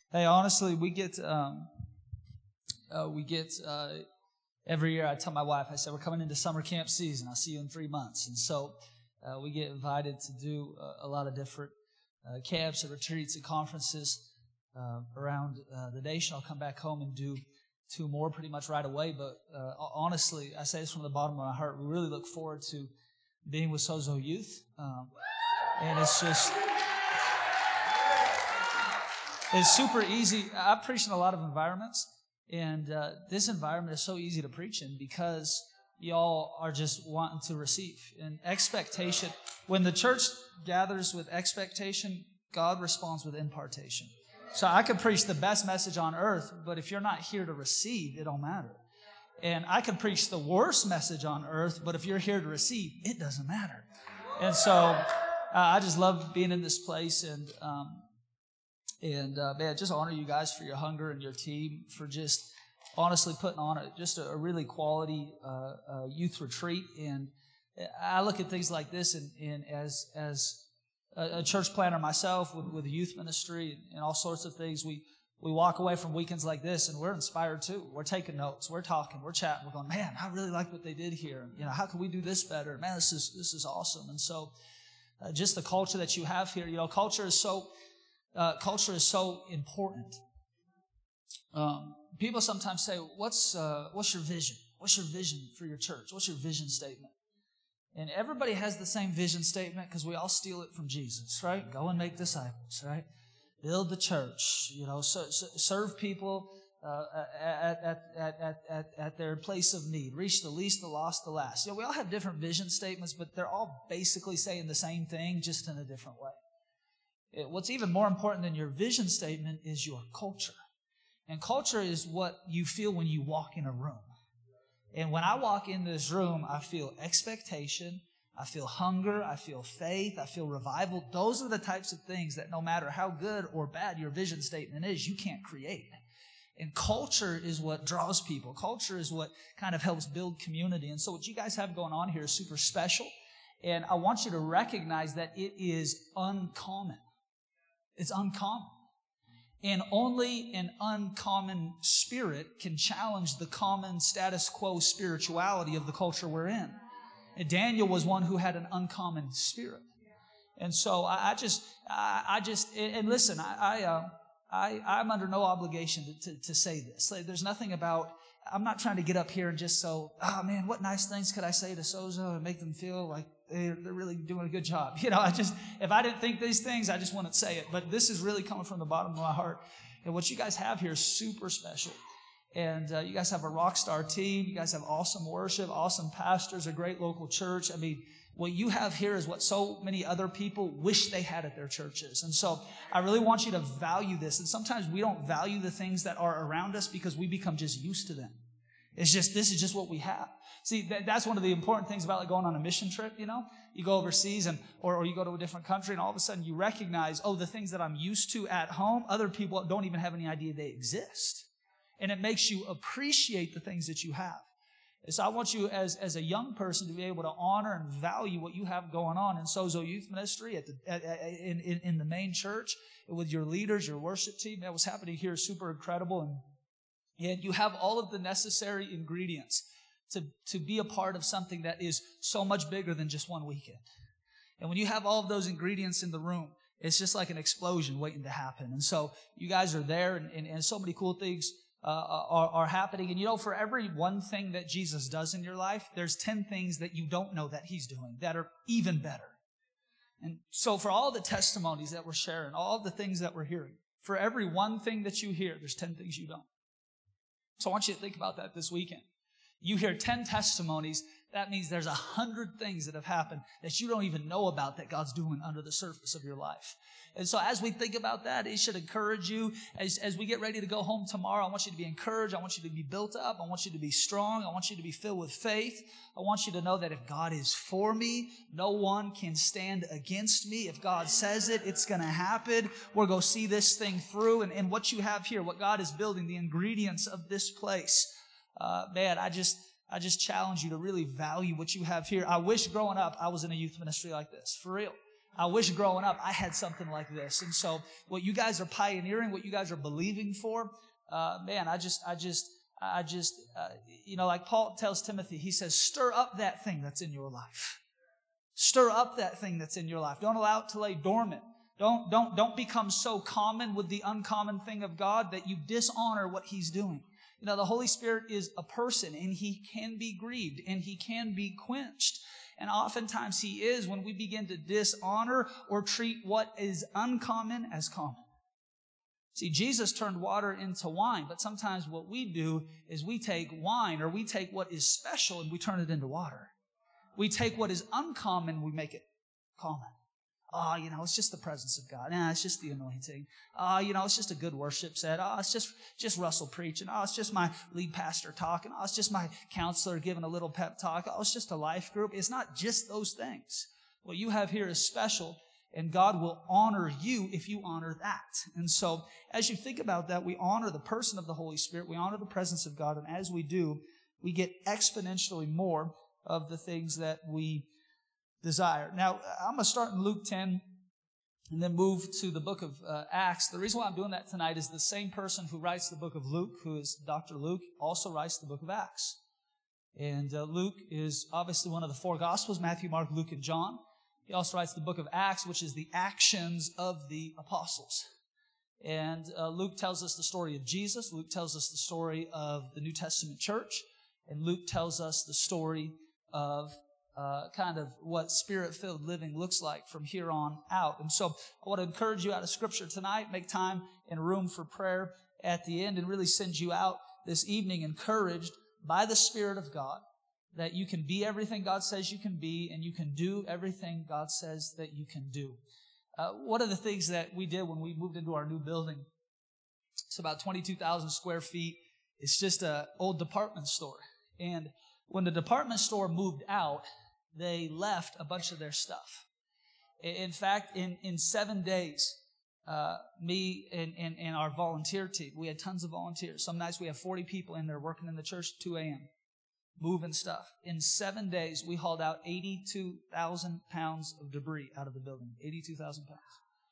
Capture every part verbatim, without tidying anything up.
Hey, honestly, we get um, uh, we get uh, every year. I tell my wife, I said, we're coming into summer camp season. I'll see you in three months, and so uh, we get invited to do a, a lot of different uh, camps and retreats and conferences uh, around uh, the nation. I'll come back home and do two more pretty much right away. But uh, honestly, I say this from the bottom of my heart. We really look forward to being with Sozo Youth, um, and it's just. It's super easy. I've preached in a lot of environments, and uh, this environment is so easy to preach in because y'all are just wanting to receive. And expectation, when the church gathers with expectation, God responds with impartation. So I could preach the best message on earth, but if you're not here to receive, it don't matter. And I could preach the worst message on earth, but if you're here to receive, it doesn't matter. And so uh, I just love being in this place, and um, And, uh, man, just honor you guys for your hunger and your team for just honestly putting on a, just a, a really quality uh, uh, youth retreat. And I look at things like this and, and as as a, a church planner myself with, with a youth ministry and all sorts of things, we, we walk away from weekends like this and we're inspired too. We're taking notes. We're talking. We're chatting. We're going, man, I really like what they did here. You know, how can we do this better? Man, this is this is awesome. And so uh, just the culture that you have here, you know, culture is so... Uh, culture is so important. Um, people sometimes say, what's uh, what's your vision? What's your vision for your church? What's your vision statement? And everybody has the same vision statement because we all steal it from Jesus, right? Go and make disciples, right? Build the church, you know, so, so serve people uh, at, at, at, at, at their place of need. Reach the least, the lost, the last. You know, we all have different vision statements, but they're all basically saying the same thing, just in a different way. What's even more important than your vision statement is your culture. And culture is what you feel when you walk in a room. And when I walk in this room, I feel expectation, I feel hunger, I feel faith, I feel revival. Those are the types of things that no matter how good or bad your vision statement is, you can't create. And culture is what draws people. Culture is what kind of helps build community. And so what you guys have going on here is super special. And I want you to recognize that it is uncommon. It's uncommon. And only an uncommon spirit can challenge the common status quo spirituality of the culture we're in. And Daniel was one who had an uncommon spirit. And so I, I just, I, I just, and listen, I, I, uh, I, I'm under no obligation to, to, to say this. Like, there's nothing about, I'm not trying to get up here and just so, oh man, what nice things could I say to Sozo and make them feel like they're, they're really doing a good job. You know, I just, if I didn't think these things, I just wouldn't say it. But this is really coming from the bottom of my heart. And what you guys have here is super special. And uh, you guys have a rock star team. You guys have awesome worship, awesome pastors, a great local church. I mean, what you have here is what so many other people wish they had at their churches. And so I really want you to value this. And sometimes we don't value the things that are around us because we become just used to them. It's just, this is just what we have. See, that, that's one of the important things about like going on a mission trip, you know? You go overseas and, or, or you go to a different country and all of a sudden you recognize, oh, the things that I'm used to at home, other people don't even have any idea they exist. And it makes you appreciate the things that you have. And so I want you as, as a young person to be able to honor and value what you have going on in Sozo Youth Ministry, at the, at, at, in, in, in the main church, with your leaders, your worship team. That was happening here is super incredible. And And you have all of the necessary ingredients to, to be a part of something that is so much bigger than just one weekend. And when you have all of those ingredients in the room, it's just like an explosion waiting to happen. And so you guys are there, and, and, and so many cool things uh, are, are happening. And you know, for every one thing that Jesus does in your life, there's ten things that you don't know that he's doing that are even better. And so for all the testimonies that we're sharing, all the things that we're hearing, for every one thing that you hear, there's ten things you don't. So I want you to think about that this weekend. You hear ten testimonies, that means there's a hundred things that have happened that you don't even know about that God's doing under the surface of your life. And so as we think about that, it should encourage you. As, as we get ready to go home tomorrow, I want you to be encouraged. I want you to be built up. I want you to be strong. I want you to be filled with faith. I want you to know that if God is for me, no one can stand against me. If God says it, it's going to happen. We're going to see this thing through. And, and what you have here, what God is building, the ingredients of this place, uh, man, I just... I just challenge you to really value what you have here. I wish growing up I was in a youth ministry like this, for real. I wish growing up I had something like this. And so what you guys are pioneering, what you guys are believing for, uh, man, I just, I just, I just, uh, you know, like Paul tells Timothy, he says, stir up that thing that's in your life. Stir up that thing that's in your life. Don't allow it to lay dormant. Don't, don't, don't become so common with the uncommon thing of God that you dishonor what He's doing. You know, the Holy Spirit is a person, and He can be grieved, and He can be quenched. And oftentimes He is when we begin to dishonor or treat what is uncommon as common. See, Jesus turned water into wine, but sometimes what we do is we take wine, or we take what is special and we turn it into water. We take what is uncommon, we make it common. Oh, you know, it's just the presence of God. Nah, it's just the anointing. Oh, you know, it's just a good worship set. Oh, it's just, just Russell preaching. Oh, it's just my lead pastor talking. Oh, it's just my counselor giving a little pep talk. Oh, it's just a life group. It's not just those things. What you have here is special, and God will honor you if you honor that. And so, as you think about that, we honor the person of the Holy Spirit. We honor the presence of God. And as we do, we get exponentially more of the things that we desire. Now, I'm going to start in Luke ten and then move to the book of uh, Acts. The reason why I'm doing that tonight is the same person who writes the book of Luke, who is Doctor Luke, also writes the book of Acts. And uh, Luke is obviously one of the four Gospels, Matthew, Mark, Luke, and John. He also writes the book of Acts, which is the actions of the apostles. And uh, Luke tells us the story of Jesus. Luke tells us the story of the New Testament church. And Luke tells us the story of Uh, kind of what Spirit-filled living looks like from here on out. And so I want to encourage you out of Scripture tonight, make time and room for prayer at the end, and really send you out this evening encouraged by the Spirit of God that you can be everything God says you can be, and you can do everything God says that you can do. Uh, one of the things that we did when we moved into our new building, it's about twenty-two thousand square feet. It's just an old department store. And when the department store moved out, they left a bunch of their stuff. In fact, in, in seven days, uh, me and, and, and our volunteer team, we had tons of volunteers. Some nights we have forty people in there working in the church at two a.m., moving stuff. In seven days, we hauled out eighty-two thousand pounds of debris out of the building. eighty-two thousand pounds.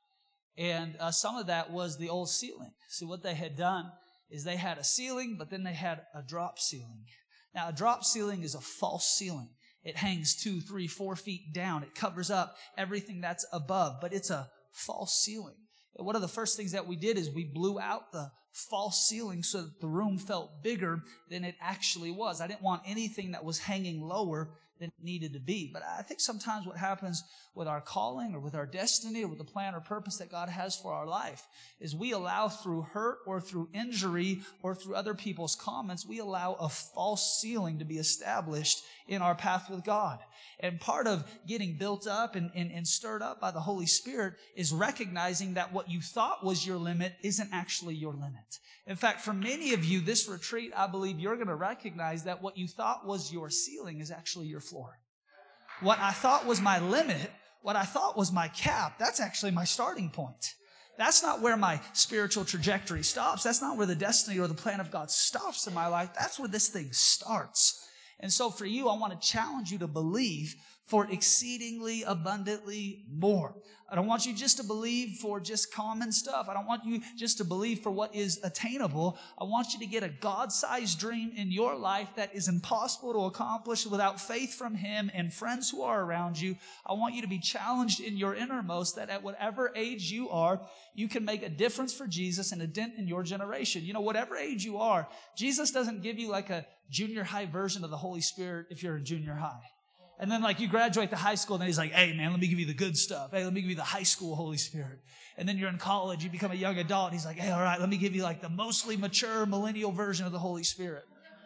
And uh, some of that was the old ceiling. See, what they had done is they had a ceiling, but then they had a drop ceiling. Now, a drop ceiling is a false ceiling. It hangs two, three, four feet down. It covers up everything that's above, but it's a false ceiling. And one of the first things that we did is we blew out the false ceiling so that the room felt bigger than it actually was. I didn't want anything that was hanging lower than it needed to be. But I think sometimes what happens with our calling or with our destiny or with the plan or purpose that God has for our life is we allow through hurt or through injury or through other people's comments, we allow a false ceiling to be established in our path with God. And part of getting built up and, and, and stirred up by the Holy Spirit is recognizing that what you thought was your limit isn't actually your limit. In fact, for many of you, this retreat, I believe you're going to recognize that what you thought was your ceiling is actually your floor. What I thought was my limit, what I thought was my cap, that's actually my starting point. That's not where my spiritual trajectory stops. That's not where the destiny or the plan of God stops in my life. That's where this thing starts. And so for you, I want to challenge you to believe for exceedingly abundantly more. I don't want you just to believe for just common stuff. I don't want you just to believe for what is attainable. I want you to get a God-sized dream in your life that is impossible to accomplish without faith from Him and friends who are around you. I want you to be challenged in your innermost that at whatever age you are, you can make a difference for Jesus and a dent in your generation. You know, whatever age you are, Jesus doesn't give you like a junior high version of the Holy Spirit if you're in junior high. And then like you graduate to high school and then He's like, hey man, let me give you the good stuff. Hey, let me give you the high school Holy Spirit. And then you're in college, you become a young adult. And He's like, hey, all right, let me give you like the mostly mature millennial version of the Holy Spirit.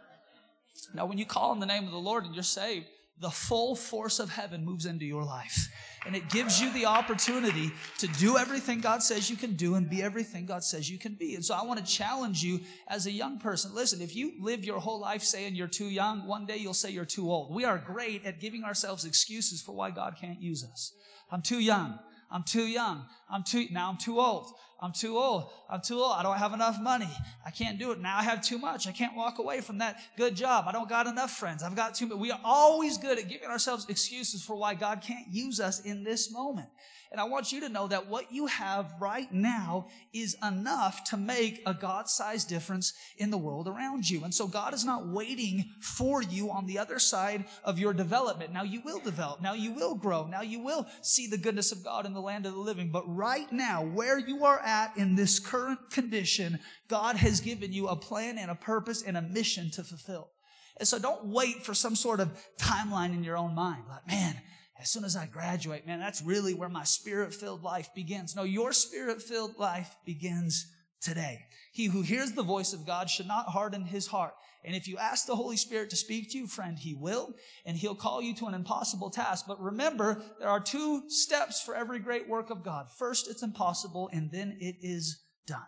Now, when you call on the name of the Lord and you're saved, the full force of heaven moves into your life. And it gives you the opportunity to do everything God says you can do and be everything God says you can be. And so I want to challenge you as a young person. Listen, if you live your whole life saying you're too young, one day you'll say you're too old. We are great at giving ourselves excuses for why God can't use us. I'm too young. I'm too young. I'm too, now I'm too old. I'm too old. I'm too old. I don't have enough money. I can't do it. Now I have too much. I can't walk away from that good job. I don't got enough friends. I've got too much. We are always good at giving ourselves excuses for why God can't use us in this moment. And I want you to know that what you have right now is enough to make a God-sized difference in the world around you. And so God is not waiting for you on the other side of your development. Now you will develop. Now you will grow. Now you will see the goodness of God in the land of the living. But right now, where you are at in this current condition, God has given you a plan and a purpose and a mission to fulfill. And so don't wait for some sort of timeline in your own mind. Like, man, as soon as I graduate, man, that's really where my spirit-filled life begins. No, your spirit-filled life begins today. He who hears the voice of God should not harden his heart. And if you ask the Holy Spirit to speak to you, friend, he will, and he'll call you to an impossible task. But remember, there are two steps for every great work of God. First, it's impossible, and then it is done.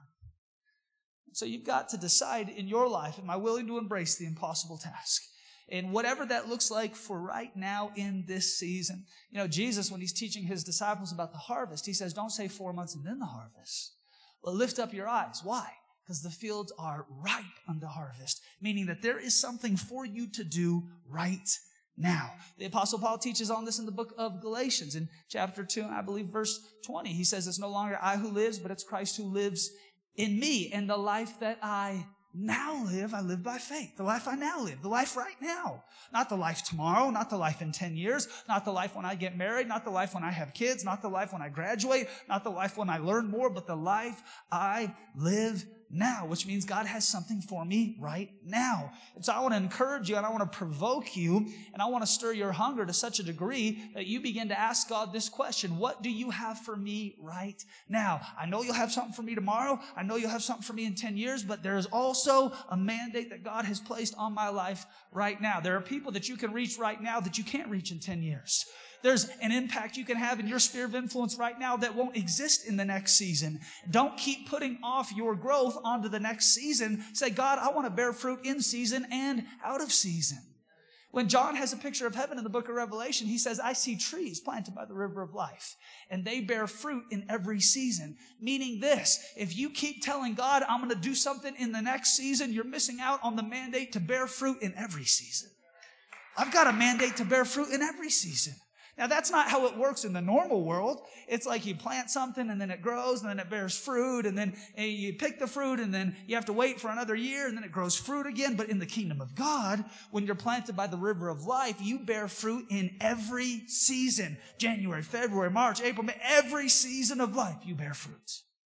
So you've got to decide in your life, am I willing to embrace the impossible task? And whatever that looks like for right now in this season. You know, Jesus, when he's teaching his disciples about the harvest, he says, don't say four months and then the harvest. Well, lift up your eyes. Why? Because the fields are ripe unto harvest, meaning that there is something for you to do right now. The Apostle Paul teaches on this in the book of Galatians in chapter two, I believe verse twenty. He says, it's no longer I who lives, but it's Christ who lives in me. And the life that I now live, I live by faith. The life I now live, the life right now. Not the life tomorrow, not the life in ten years, not the life when I get married, not the life when I have kids, not the life when I graduate, not the life when I learn more, but the life I live now, which means God has something for me right now. And so I want to encourage you and I want to provoke you and I want to stir your hunger to such a degree that you begin to ask God this question: what do you have for me right now? I know you'll have something for me tomorrow. I know you'll have something for me in ten years, but there is also a mandate that God has placed on my life right now. There are people that you can reach right now that you can't reach in ten years. There's an impact you can have in your sphere of influence right now that won't exist in the next season. Don't keep putting off your growth onto the next season. Say, God, I want to bear fruit in season and out of season. When John has a picture of heaven in the book of Revelation, he says, I see trees planted by the river of life, and they bear fruit in every season. Meaning this, if you keep telling God, I'm going to do something in the next season, you're missing out on the mandate to bear fruit in every season. I've got a mandate to bear fruit in every season. Now, that's not how it works in the normal world. It's like you plant something and then it grows and then it bears fruit and then you pick the fruit and then you have to wait for another year and then it grows fruit again. But in the kingdom of God, when you're planted by the river of life, you bear fruit in every season. January, February, March, April, May, every season of life, you bear fruit.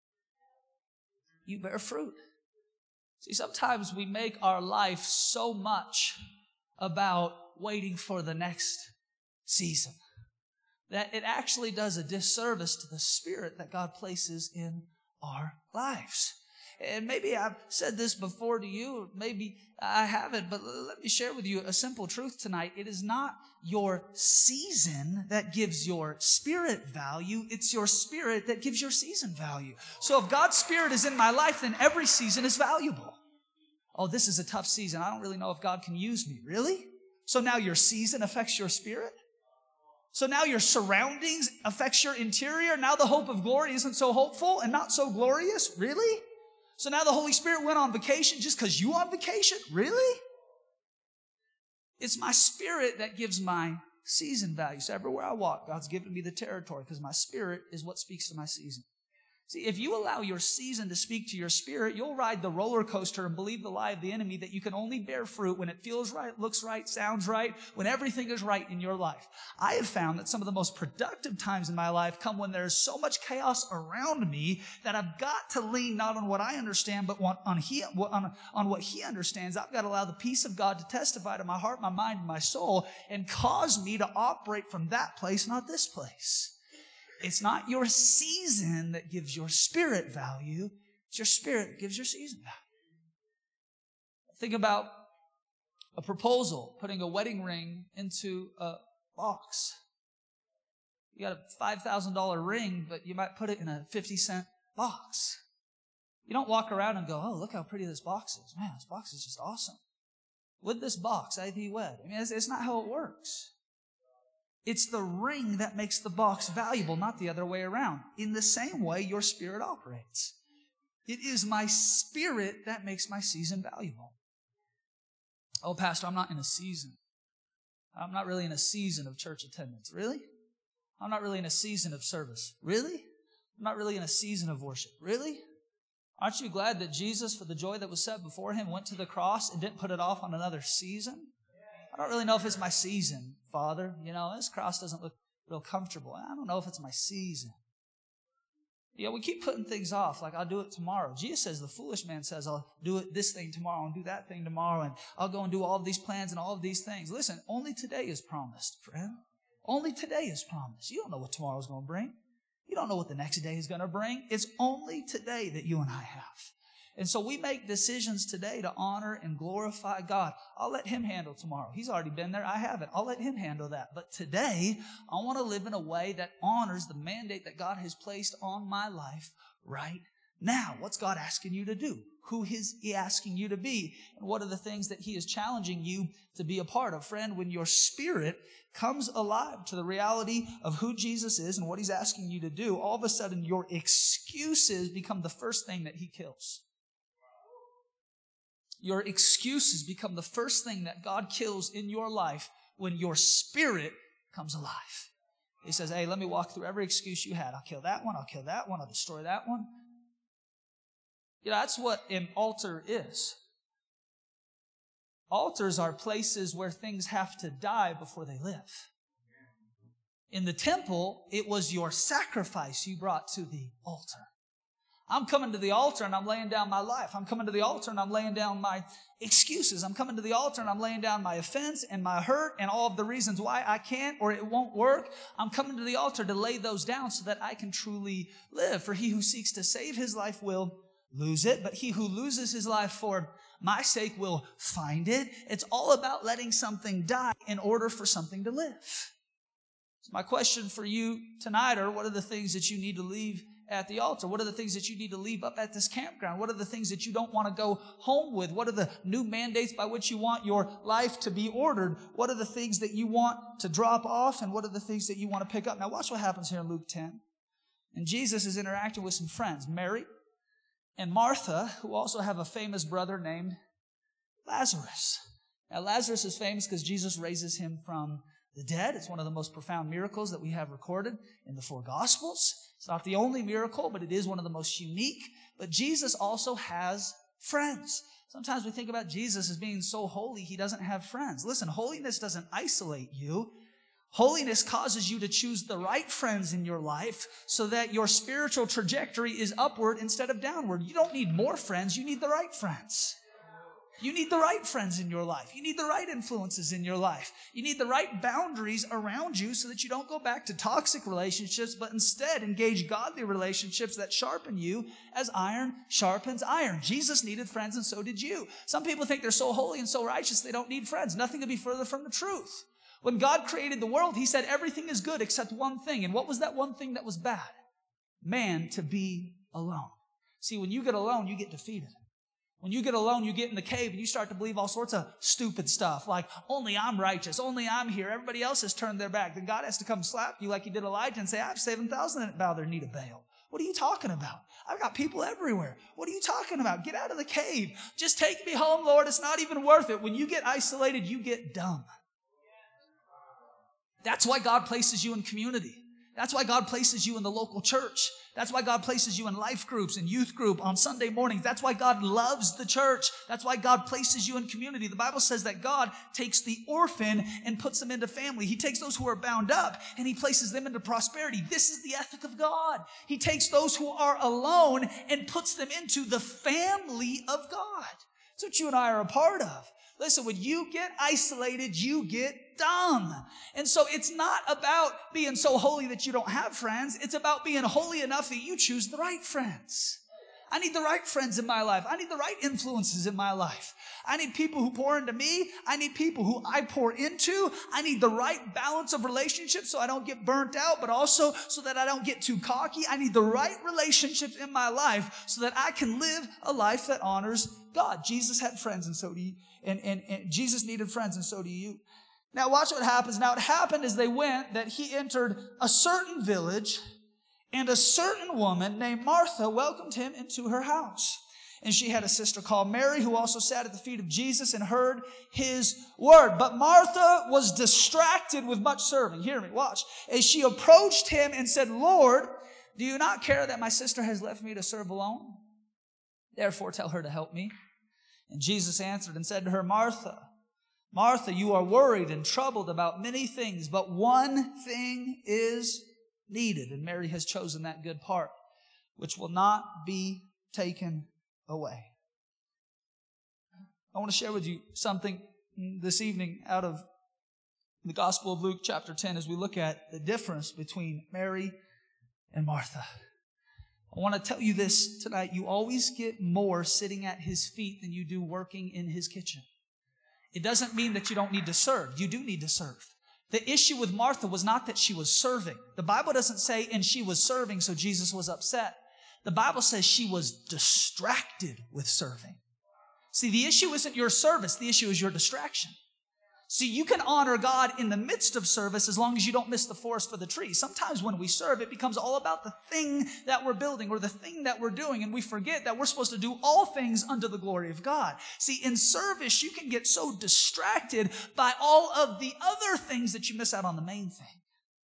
You bear fruit. See, sometimes we make our life so much about waiting for the next season that it actually does a disservice to the spirit that God places in our lives. And maybe I've said this before to you, or maybe I haven't, but let me share with you a simple truth tonight. It is not your season that gives your spirit value. It's your spirit that gives your season value. So if God's spirit is in my life, then every season is valuable. Oh, this is a tough season. I don't really know if God can use me. Really? So now your season affects your spirit? So now your surroundings affects your interior. Now the hope of glory isn't so hopeful and not so glorious. Really? So now the Holy Spirit went on vacation just because you on vacation? Really? It's my spirit that gives my season value. So everywhere I walk, God's given me the territory because my spirit is what speaks to my season. See, if you allow your season to speak to your spirit, you'll ride the roller coaster and believe the lie of the enemy that you can only bear fruit when it feels right, looks right, sounds right, when everything is right in your life. I have found that some of the most productive times in my life come when there's so much chaos around me that I've got to lean not on what I understand, but on, he, on, on what He understands. I've got to allow the peace of God to testify to my heart, my mind, and my soul and cause me to operate from that place, not this place. It's not your season that gives your spirit value. It's your spirit that gives your season value. Think about a proposal, putting a wedding ring into a box. You got a five thousand dollars ring, but you might put it in a fifty cent box. You don't walk around and go, oh, look how pretty this box is. Man, this box is just awesome. With this box, I thee wed. I mean, it's, it's not how it works. It's the ring that makes the box valuable, not the other way around. In the same way, your spirit operates. It is my spirit that makes my season valuable. Oh, Pastor, I'm not in a season. I'm not really in a season of church attendance. Really? I'm not really in a season of service. Really? I'm not really in a season of worship. Really? Aren't you glad that Jesus, for the joy that was set before him, went to the cross and didn't put it off on another season? I don't really know if it's my season, Father. You know, this cross doesn't look real comfortable. I don't know if it's my season. Yeah, we keep putting things off, like I'll do it tomorrow. Jesus says, the foolish man says, I'll do it this thing tomorrow and do that thing tomorrow, and I'll go and do all of these plans and all of these things. Listen, only today is promised, friend. Only today is promised. You don't know what tomorrow's going to bring. You don't know what the next day is going to bring. It's only today that you and I have. And so we make decisions today to honor and glorify God. I'll let him handle tomorrow. He's already been there. I haven't. I'll let him handle that. But today, I want to live in a way that honors the mandate that God has placed on my life right now. What's God asking you to do? Who is he asking you to be? And what are the things that he is challenging you to be a part of? Friend, when your spirit comes alive to the reality of who Jesus is and what he's asking you to do, all of a sudden your excuses become the first thing that he kills. Your excuses become the first thing that God kills in your life when your spirit comes alive. He says, hey, let me walk through every excuse you had. I'll kill that one. I'll kill that one. I'll destroy that one. You know, that's what an altar is. Altars are places where things have to die before they live. In the temple, it was your sacrifice you brought to the altar. I'm coming to the altar and I'm laying down my life. I'm coming to the altar and I'm laying down my excuses. I'm coming to the altar and I'm laying down my offense and my hurt and all of the reasons why I can't or it won't work. I'm coming to the altar to lay those down so that I can truly live. For he who seeks to save his life will lose it, but he who loses his life for my sake will find it. It's all about letting something die in order for something to live. So my question for you tonight are, what are the things that you need to leave at the altar? What are the things that you need to leave up at this campground? What are the things that you don't want to go home with? What are the new mandates by which you want your life to be ordered? What are the things that you want to drop off? And what are the things that you want to pick up? Now watch what happens here in Luke ten. And Jesus is interacting with some friends, Mary and Martha, who also have a famous brother named Lazarus. Now Lazarus is famous because Jesus raises him from the dead. It's one of the most profound miracles that we have recorded in the four Gospels. It's not the only miracle, but it is one of the most unique. But Jesus also has friends. Sometimes we think about Jesus as being so holy, he doesn't have friends. Listen, holiness doesn't isolate you. Holiness causes you to choose the right friends in your life so that your spiritual trajectory is upward instead of downward. You don't need more friends, you need the right friends. You need the right friends in your life. You need the right influences in your life. You need the right boundaries around you so that you don't go back to toxic relationships, but instead engage godly relationships that sharpen you as iron sharpens iron. Jesus needed friends and so did you. Some people think they're so holy and so righteous they don't need friends. Nothing could be further from the truth. When God created the world, he said everything is good except one thing. And what was that one thing that was bad? Man to be alone. See, when you get alone, you get defeated. When you get alone, you get in the cave and you start to believe all sorts of stupid stuff like, only I'm righteous, only I'm here, everybody else has turned their back. Then God has to come slap you like he did Elijah and say, I have seven thousand that bow their knee to Baal. What are you talking about? I've got people everywhere. What are you talking about? Get out of the cave. Just take me home, Lord. It's not even worth it. When you get isolated, you get dumb. That's why God places you in community. That's why God places you in the local church. That's why God places you in life groups and youth group on Sunday mornings. That's why God loves the church. That's why God places you in community. The Bible says that God takes the orphan and puts them into family. He takes those who are bound up and he places them into prosperity. This is the ethic of God. He takes those who are alone and puts them into the family of God. That's what you and I are a part of. Listen, when you get isolated, you get dumb. And so it's not about being so holy that you don't have friends. It's about being holy enough that you choose the right friends. I need the right friends in my life. I need the right influences in my life. I need people who pour into me. I need people who I pour into. I need the right balance of relationships so I don't get burnt out, but also so that I don't get too cocky. I need the right relationships in my life so that I can live a life that honors God. Jesus had friends and so do you. And, and, and Jesus needed friends and so do you. Now watch what happens. Now it happened as they went that he entered a certain village, and a certain woman named Martha welcomed him into her house. And she had a sister called Mary, who also sat at the feet of Jesus and heard his word. But Martha was distracted with much serving. Hear me, watch. As she approached him and said, Lord, do you not care that my sister has left me to serve alone? Therefore tell her to help me. And Jesus answered and said to her, Martha, Martha, you are worried and troubled about many things, but one thing is needed. And Mary has chosen that good part, which will not be taken away. I want to share with you something this evening out of the Gospel of Luke chapter ten as we look at the difference between Mary and Martha. I want to tell you this tonight. You always get more sitting at his feet than you do working in his kitchen. It doesn't mean that you don't need to serve. You do need to serve. The issue with Martha was not that she was serving. The Bible doesn't say, and she was serving, so Jesus was upset. The Bible says she was distracted with serving. See, the issue isn't your service. The issue is your distraction. See, you can honor God in the midst of service as long as you don't miss the forest for the trees. Sometimes when we serve, it becomes all about the thing that we're building or the thing that we're doing, and we forget that we're supposed to do all things unto the glory of God. See, in service, you can get so distracted by all of the other things that you miss out on the main thing.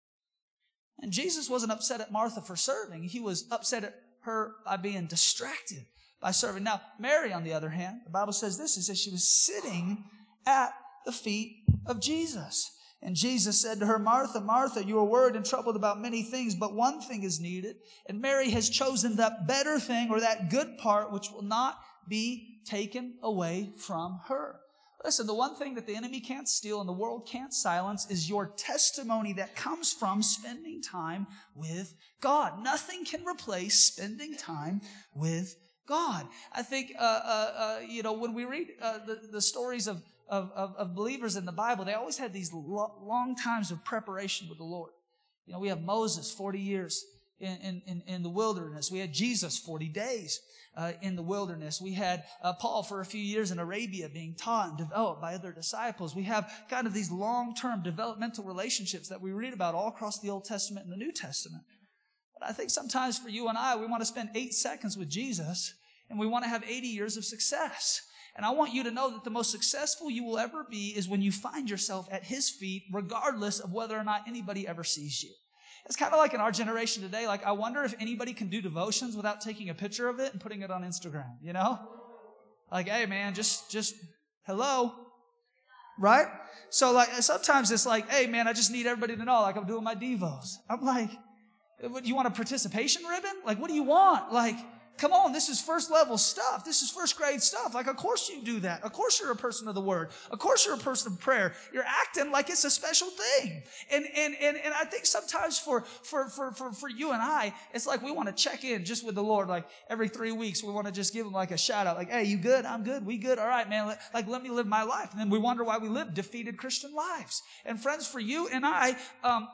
And Jesus wasn't upset at Martha for serving. He was upset at her by being distracted by serving. Now, Mary, on the other hand, the Bible says this, it says she was sitting at the feet of Jesus. And Jesus said to her, Martha, Martha, you are worried and troubled about many things, but one thing is needed. And Mary has chosen that better thing or that good part which will not be taken away from her. Listen, the one thing that the enemy can't steal and the world can't silence is your testimony that comes from spending time with God. Nothing can replace spending time with God. I think, uh, uh, uh, you know, when we read uh, the, the stories of Of, of, of believers in the Bible, they always had these lo- long times of preparation with the Lord. You know, we have Moses, forty years in, in, in the wilderness. We had Jesus, forty days uh, in the wilderness. We had uh, Paul for a few years in Arabia being taught and developed by other disciples. We have kind of these long-term developmental relationships that we read about all across the Old Testament and the New Testament. But I think sometimes for you and I, we want to spend eight seconds with Jesus and we want to have eighty years of success. And I want you to know that the most successful you will ever be is when you find yourself at his feet, regardless of whether or not anybody ever sees you. It's kind of like in our generation today, like I wonder if anybody can do devotions without taking a picture of it and putting it on Instagram, you know? Like, hey man, just, just, hello, right? So like, sometimes it's like, hey man, I just need everybody to know, like I'm doing my devos. I'm like, what, you want a participation ribbon? Like, what do you want? Like, come on, this is first level stuff. This is first grade stuff. Like, of course you do that. Of course you're a person of the word. Of course you're a person of prayer. You're acting like it's a special thing. And and and, and I think sometimes for, for, for, for, for you and I, it's like we want to check in just with the Lord. Like every three weeks, we want to just give him like a shout out. Like, hey, you good? I'm good. We good? All right, man. Let, like, let me live my life. And then we wonder why we live defeated Christian lives. And friends, for you and I, um,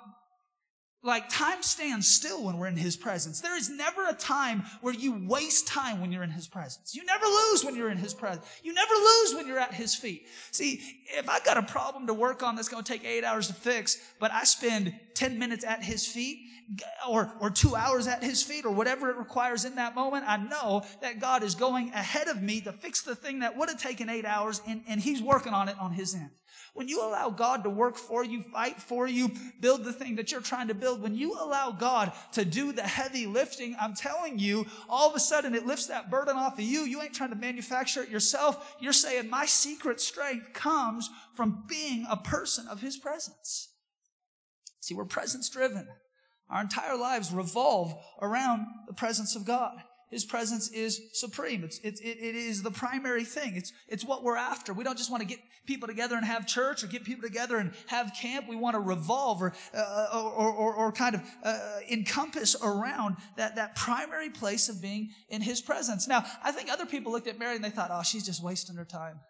like time stands still when we're in his presence. There is never a time where you waste time when you're in his presence. You never lose when you're in his presence. You never lose when you're at his feet. See, if I've got a problem to work on that's going to take eight hours to fix, but I spend ten minutes at his feet or, or two hours at his feet or whatever it requires in that moment, I know that God is going ahead of me to fix the thing that would have taken eight hours and, and he's working on it on his end. When you allow God to work for you, fight for you, build the thing that you're trying to build, when you allow God to do the heavy lifting, I'm telling you, all of a sudden it lifts that burden off of you. You ain't trying to manufacture it yourself. You're saying, my secret strength comes from being a person of his presence. See, we're presence driven. Our entire lives revolve around the presence of God. His presence is supreme. It's, it's, it, it is the primary thing. It's, it's what we're after. We don't just want to get people together and have church or get people together and have camp. We want to revolve or, uh, or, or, or kind of uh, encompass around that, that primary place of being in his presence. Now, I think other people looked at Mary and they thought, oh, she's just wasting her time.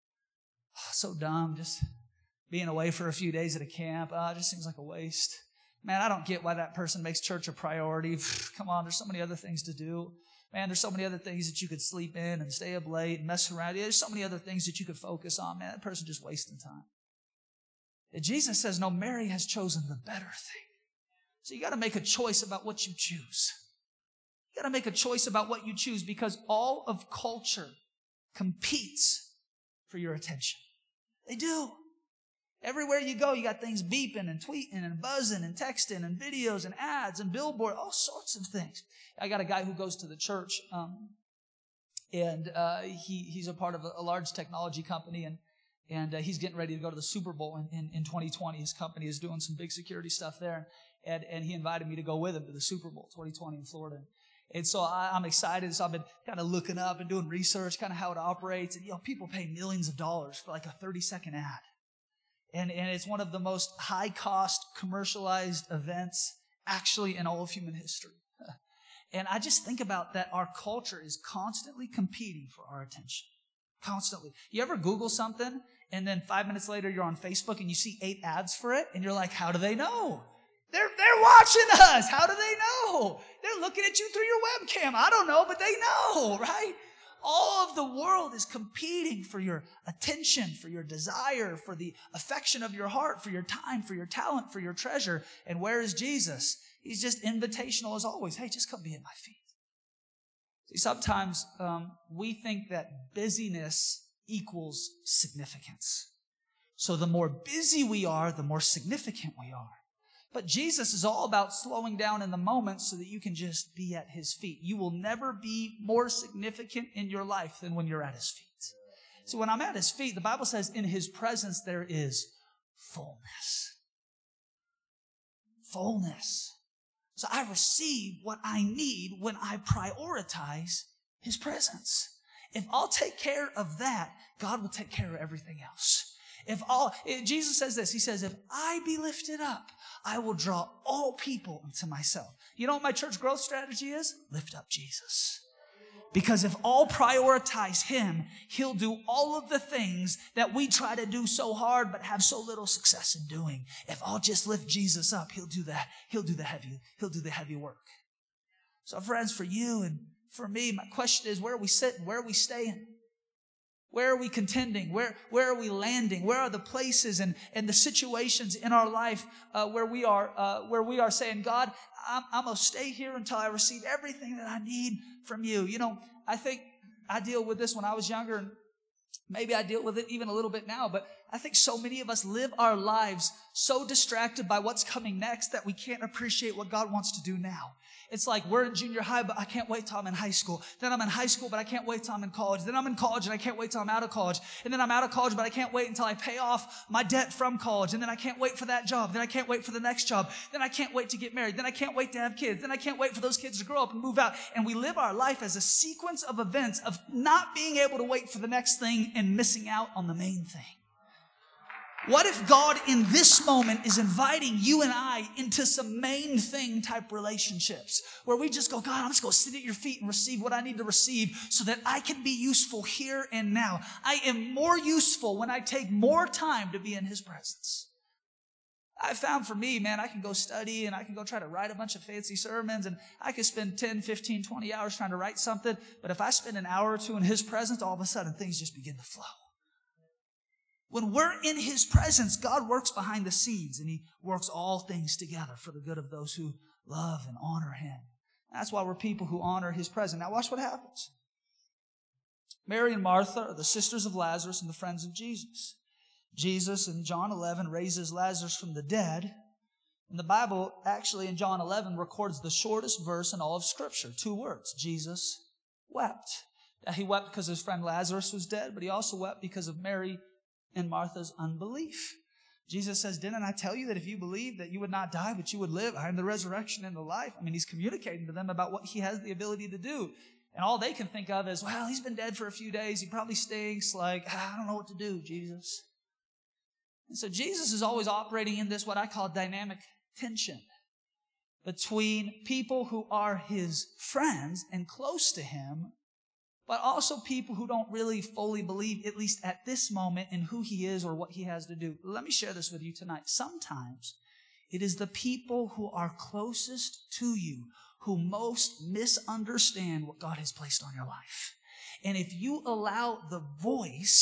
Oh, so dumb, just being away for a few days at a camp. Oh, it just seems like a waste. Man, I don't get why that person makes church a priority. Come on, there's so many other things to do. Man, there's so many other things that you could sleep in and stay up late and mess around. There's so many other things that you could focus on. Man, that person just wasting time. Jesus says, no, Mary has chosen the better thing. So you got to make a choice about what you choose. You got to make a choice about what you choose, because all of culture competes for your attention. They do. Everywhere you go, you got things beeping and tweeting and buzzing and texting and videos and ads and billboard, all sorts of things. I got a guy who goes to the church, um, and uh, he he's a part of a, a large technology company, and and uh, he's getting ready to go to the Super Bowl in, in, in twenty twenty. His company is doing some big security stuff there, and and he invited me to go with him to the Super Bowl twenty twenty in Florida. And so I, I'm excited. So I've been kind of looking up and doing research, kind of how it operates. And, you know, people pay millions of dollars for like a thirty second ad. And, and it's one of the most high cost commercialized events actually in all of human history. And I just think about that our culture is constantly competing for our attention. Constantly. You ever Google something and then five minutes later you're on Facebook and you see eight ads for it and you're like, how do they know? They're, they're watching us. How do they know? They're looking at you through your webcam. I don't know, but they know, right? All of the world is competing for your attention, for your desire, for the affection of your heart, for your time, for your talent, for your treasure. And where is Jesus? He's just invitational as always. Hey, just come be at my feet. See, sometimes um, we think that busyness equals significance. So the more busy we are, the more significant we are. But Jesus is all about slowing down in the moment so that you can just be at his feet. You will never be more significant in your life than when you're at his feet. So when I'm at his feet, the Bible says in his presence there is fullness. Fullness. So I receive what I need when I prioritize his presence. If I'll take care of that, God will take care of everything else. If all, Jesus says this, he says, if I be lifted up, I will draw all people unto myself. You know what my church growth strategy is? Lift up Jesus. Because if all prioritize him, he'll do all of the things that we try to do so hard but have so little success in doing. If I'll just lift Jesus up, he'll do that. He'll do the heavy, he'll do the heavy work. So friends, for you and for me, my question is, where are we sitting? Where are we staying? Where are we contending? Where, where are we landing? Where are the places and, and the situations in our life uh, where we are uh, where we are saying, God, I'm, I'm going to stay here until I receive everything that I need from you. You know, I think I deal with this when I was younger, and maybe I deal with it even a little bit now, but I think so many of us live our lives so distracted by what's coming next that we can't appreciate what God wants to do now. It's like we're in junior high, but I can't wait till I'm in high school. Then I'm in high school, but I can't wait till I'm in college. Then I'm in college, and I can't wait till I'm out of college. And then I'm out of college, but I can't wait until I pay off my debt from college. And then I can't wait for that job. Then I can't wait for the next job. Then I can't wait to get married. Then I can't wait to have kids. Then I can't wait for those kids to grow up and move out. And we live our life as a sequence of events of not being able to wait for the next thing and missing out on the main thing. What if God in this moment is inviting you and I into some main thing type relationships where we just go, God, I'm just going to sit at your feet and receive what I need to receive so that I can be useful here and now. I am more useful when I take more time to be in his presence. I found for me, man, I can go study and I can go try to write a bunch of fancy sermons and I can spend ten, fifteen, twenty hours trying to write something. But if I spend an hour or two in his presence, all of a sudden things just begin to flow. When we're in his presence, God works behind the scenes and he works all things together for the good of those who love and honor him. That's why we're people who honor his presence. Now watch what happens. Mary and Martha are the sisters of Lazarus and the friends of Jesus. Jesus in John eleven raises Lazarus from the dead. And the Bible actually in John eleven records the shortest verse in all of Scripture. Two words. Jesus wept. Now, he wept because his friend Lazarus was dead, but he also wept because of Mary and Martha's unbelief. Jesus says, didn't I tell you that if you believe that you would not die, but you would live? I am the resurrection and the life. I mean, he's communicating to them about what he has the ability to do. And all they can think of is, well, he's been dead for a few days. He probably stinks. Like, I don't know what to do, Jesus. And so Jesus is always operating in this, what I call dynamic tension between people who are his friends and close to him, but also people who don't really fully believe, at least at this moment, in who he is or what he has to do. Let me share this with you tonight. Sometimes it is the people who are closest to you who most misunderstand what God has placed on your life. And if you allow the voice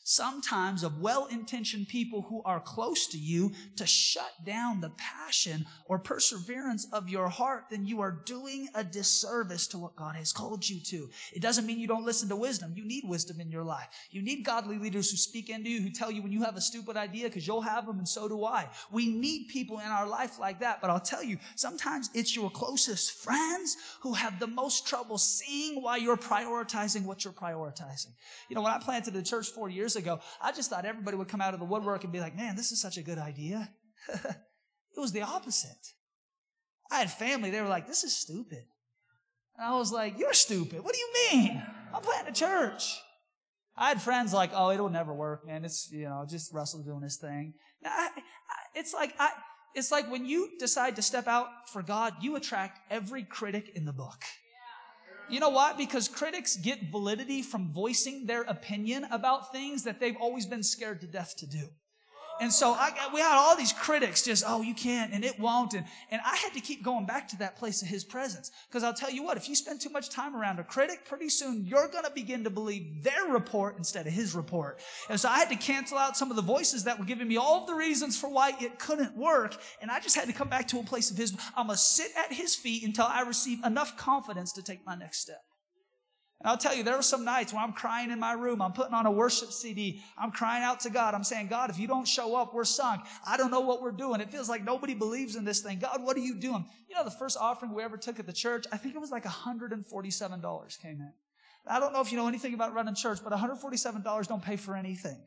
sometimes of well-intentioned people who are close to you to shut down the passion or perseverance of your heart, then you are doing a disservice to what God has called you to. It doesn't mean you don't listen to wisdom. You need wisdom in your life. You need godly leaders who speak into you, who tell you when you have a stupid idea, because you'll have them and so do I. We need people in our life like that. But I'll tell you, sometimes it's your closest friends who have the most trouble seeing why you're prioritizing what you're prioritizing. You know, when I planted a church four years ago, I just thought everybody would come out of the woodwork and be like, man, this is such a good idea. It was the opposite. I had family, they were like, this is stupid. And I was like, you're stupid. What do you mean? I'm planting a church. I had friends like, oh, it'll never work, man. It's, you know, just Russell doing his thing. I, I, it's like, I, it's like when you decide to step out for God, you attract every critic in the book. You know why? Because critics get validity from voicing their opinion about things that they've always been scared to death to do. And so I, we had all these critics just, oh, you can't, and it won't. And, and I had to keep going back to that place of His presence. Because I'll tell you what, if you spend too much time around a critic, pretty soon you're going to begin to believe their report instead of His report. And so I had to cancel out some of the voices that were giving me all of the reasons for why it couldn't work. And I just had to come back to a place of His. I'm going to sit at His feet until I receive enough confidence to take my next step. And I'll tell you, there were some nights where I'm crying in my room. I'm putting on a worship C D. I'm crying out to God. I'm saying, God, if you don't show up, we're sunk. I don't know what we're doing. It feels like nobody believes in this thing. God, what are you doing? You know, the first offering we ever took at the church, I think it was like one hundred forty-seven dollars came in. I don't know if you know anything about running church, but one hundred forty-seven dollars don't pay for anything.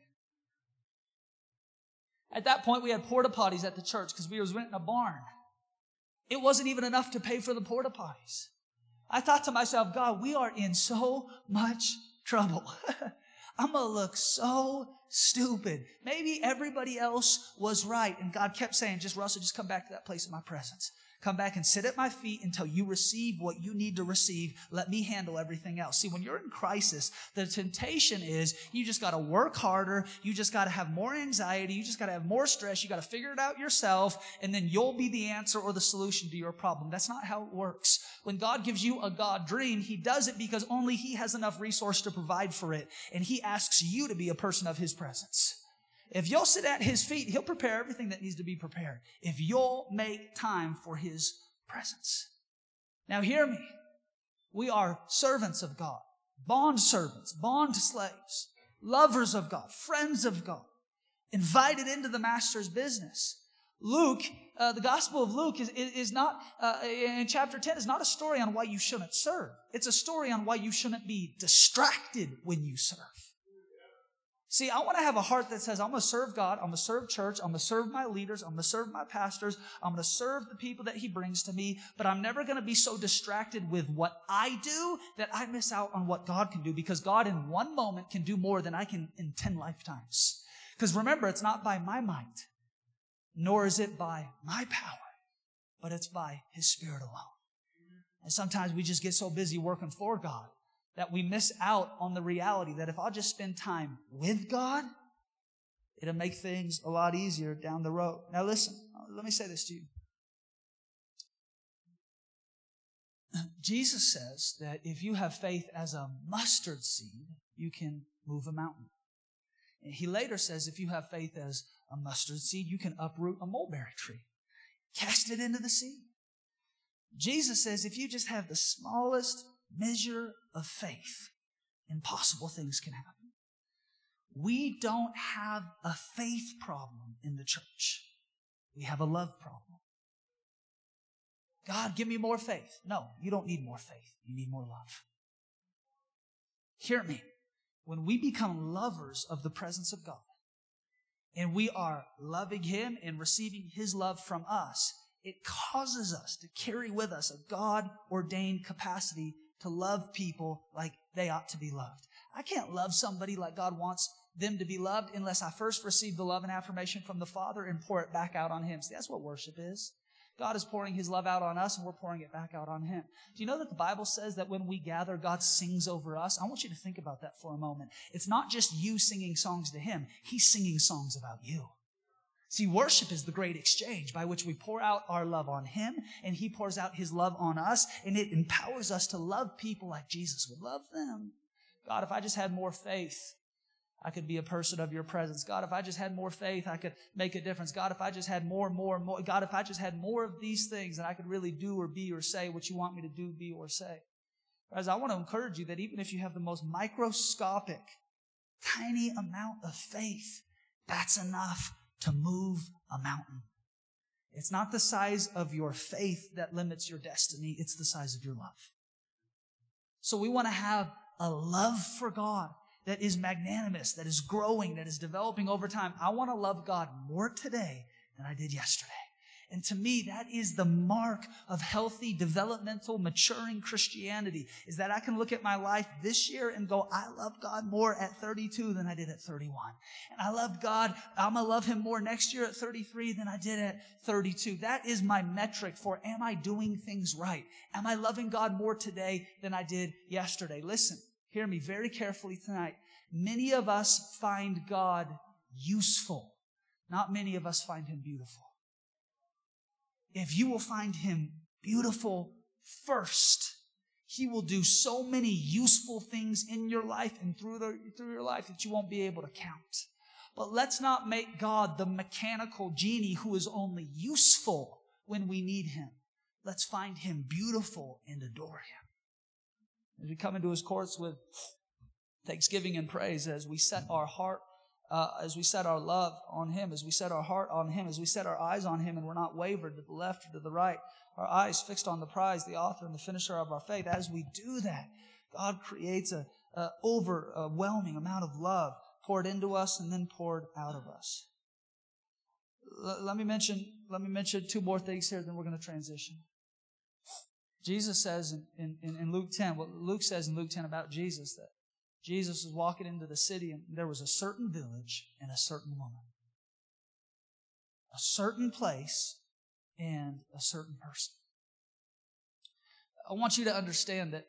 At that point, we had porta potties at the church because we was renting a barn. It wasn't even enough to pay for the porta potties. I thought to myself, God, we are in so much trouble. I'm going to look so stupid. Maybe everybody else was right. And God kept saying, just Russell, just come back to that place of my presence. Come back and sit at my feet until you receive what you need to receive. Let me handle everything else. See, when you're in crisis, the temptation is you just got to work harder. You just got to have more anxiety. You just got to have more stress. You got to figure it out yourself, and then you'll be the answer or the solution to your problem. That's not how it works. When God gives you a God dream, He does it because only He has enough resource to provide for it, and He asks you to be a person of His presence. If you'll sit at His feet, He'll prepare everything that needs to be prepared. If you'll make time for His presence. Now hear me. We are servants of God, bond servants, bond slaves, lovers of God, friends of God, invited into the Master's business. Luke, uh, the Gospel of Luke is, is, is not, uh, in chapter ten, is not a story on why you shouldn't serve. It's a story on why you shouldn't be distracted when you serve. See, I want to have a heart that says, I'm going to serve God, I'm going to serve church, I'm going to serve my leaders, I'm going to serve my pastors, I'm going to serve the people that He brings to me, but I'm never going to be so distracted with what I do that I miss out on what God can do, because God in one moment can do more than I can in ten lifetimes. Because remember, it's not by my might, nor is it by my power, but it's by His Spirit alone. And sometimes we just get so busy working for God that we miss out on the reality that if I'll just spend time with God, it'll make things a lot easier down the road. Now listen, let me say this to you. Jesus says that if you have faith as a mustard seed, you can move a mountain. And He later says if you have faith as a mustard seed, you can uproot a mulberry tree. Cast it into the sea. Jesus says if you just have the smallest measure of faith, impossible things can happen. We don't have a faith problem in the church. We have a love problem. God, give me more faith. No, you don't need more faith. You need more love. Hear me. When we become lovers of the presence of God, and we are loving Him and receiving His love from us, it causes us to carry with us a God-ordained capacity to love people like they ought to be loved. I can't love somebody like God wants them to be loved unless I first receive the love and affirmation from the Father and pour it back out on Him. See, that's what worship is. God is pouring His love out on us, and we're pouring it back out on Him. Do you know that the Bible says that when we gather, God sings over us? I want you to think about that for a moment. It's not just you singing songs to Him. He's singing songs about you. See, worship is the great exchange by which we pour out our love on Him, and He pours out His love on us, and it empowers us to love people like Jesus would love them. God, if I just had more faith, I could be a person of your presence. God, if I just had more faith, I could make a difference. God, if I just had more and more and more. God, if I just had more of these things, then I could really do or be or say what you want me to do, be, or say. Guys, I want to encourage you that even if you have the most microscopic, tiny amount of faith, that's enough to move a mountain. It's not the size of your faith that limits your destiny. It's the size of your love. So we want to have a love for God that is magnanimous, that is growing, that is developing over time. I want to love God more today than I did yesterday. And to me, that is the mark of healthy, developmental, maturing Christianity, is that I can look at my life this year and go, I love God more at thirty-two than I did at thirty-one. And I loved God, I'm going to love Him more next year at thirty-three than I did at thirty-two. That is my metric for, am I doing things right? Am I loving God more today than I did yesterday? Listen, hear me very carefully tonight. Many of us find God useful. Not many of us find Him beautiful. If you will find Him beautiful first, He will do so many useful things in your life and through, the, through your life that you won't be able to count. But let's not make God the mechanical genie who is only useful when we need Him. Let's find Him beautiful and adore Him. As we come into His courts with thanksgiving and praise, as we set our heart Uh, as we set our love on Him, as we set our heart on Him, as we set our eyes on Him and we're not wavered to the left or to the right, our eyes fixed on the prize, the author and the finisher of our faith. As we do that, God creates a, a overwhelming amount of love poured into us and then poured out of us. L- let me mention, let me mention two more things here, then we're going to transition. Jesus says in, in, in Luke ten, what Luke says in Luke ten about Jesus, that Jesus was walking into the city and there was a certain village and a certain woman. A certain place and a certain person. I want you to understand that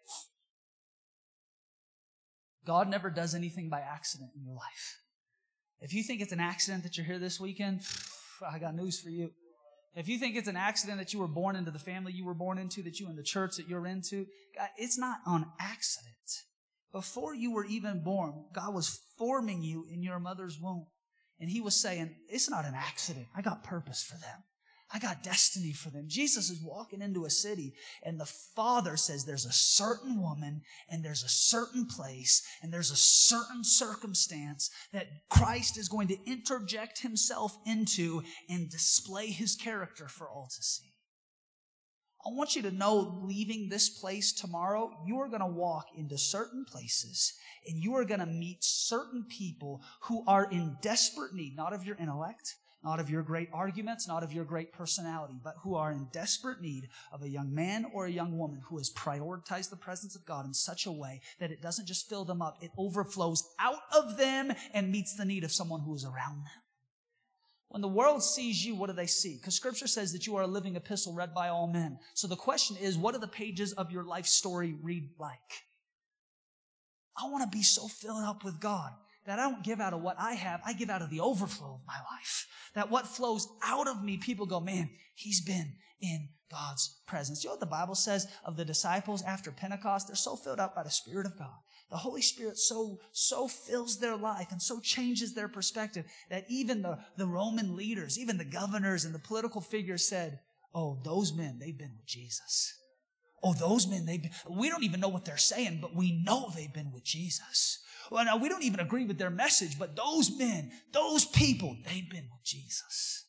God never does anything by accident in your life. If you think it's an accident that you're here this weekend, I got news for you. If you think it's an accident that you were born into the family you were born into, that you in the church that you're into, it's not on accident. Before you were even born, God was forming you in your mother's womb. And He was saying, it's not an accident. I got purpose for them. I got destiny for them. Jesus is walking into a city and the Father says there's a certain woman and there's a certain place and there's a certain circumstance that Christ is going to interject Himself into and display His character for all to see. I want you to know, leaving this place tomorrow, you are going to walk into certain places and you are going to meet certain people who are in desperate need, not of your intellect, not of your great arguments, not of your great personality, but who are in desperate need of a young man or a young woman who has prioritized the presence of God in such a way that it doesn't just fill them up, it overflows out of them and meets the need of someone who is around them. When the world sees you, what do they see? Because Scripture says that you are a living epistle read by all men. So the question is, what do the pages of your life story read like? I want to be so filled up with God that I don't give out of what I have. I give out of the overflow of my life. That what flows out of me, people go, man, he's been in God's presence. You know what the Bible says of the disciples after Pentecost? They're so filled up by the Spirit of God. The Holy Spirit so, so fills their life and so changes their perspective that even the, the Roman leaders, even the governors and the political figures said, oh, those men, they've been with Jesus. Oh, those men, they've been, we don't even know what they're saying, but we know they've been with Jesus. Well, now, we don't even agree with their message, but those men, those people, they've been with Jesus.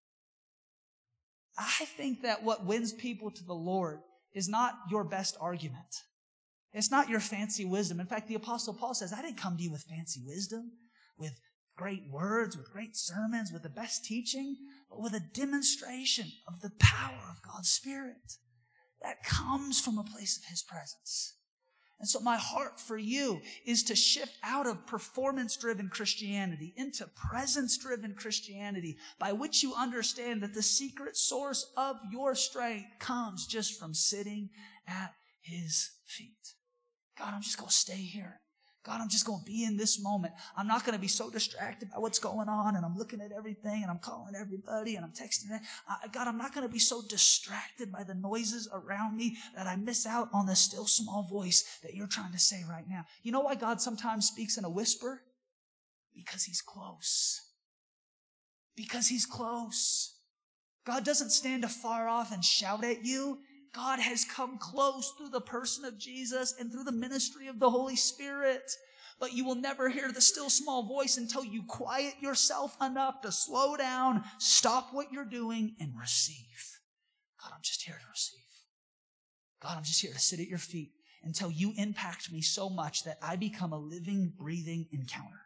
I think that what wins people to the Lord is not your best argument. It's not your fancy wisdom. In fact, the Apostle Paul says, I didn't come to you with fancy wisdom, with great words, with great sermons, with the best teaching, but with a demonstration of the power of God's Spirit that comes from a place of His presence. And so my heart for you is to shift out of performance-driven Christianity into presence-driven Christianity, by which you understand that the secret source of your strength comes just from sitting at His feet. God, I'm just going to stay here. God, I'm just going to be in this moment. I'm not going to be so distracted by what's going on, and I'm looking at everything, and I'm calling everybody, and I'm texting them. Uh, God, I'm not going to be so distracted by the noises around me that I miss out on the still small voice that you're trying to say right now. You know why God sometimes speaks in a whisper? Because he's close. Because he's close. God doesn't stand afar off and shout at you. God has come close through the person of Jesus and through the ministry of the Holy Spirit. But you will never hear the still small voice until you quiet yourself enough to slow down, stop what you're doing, and receive. God, I'm just here to receive. God, I'm just here to sit at your feet until you impact me so much that I become a living, breathing encounter.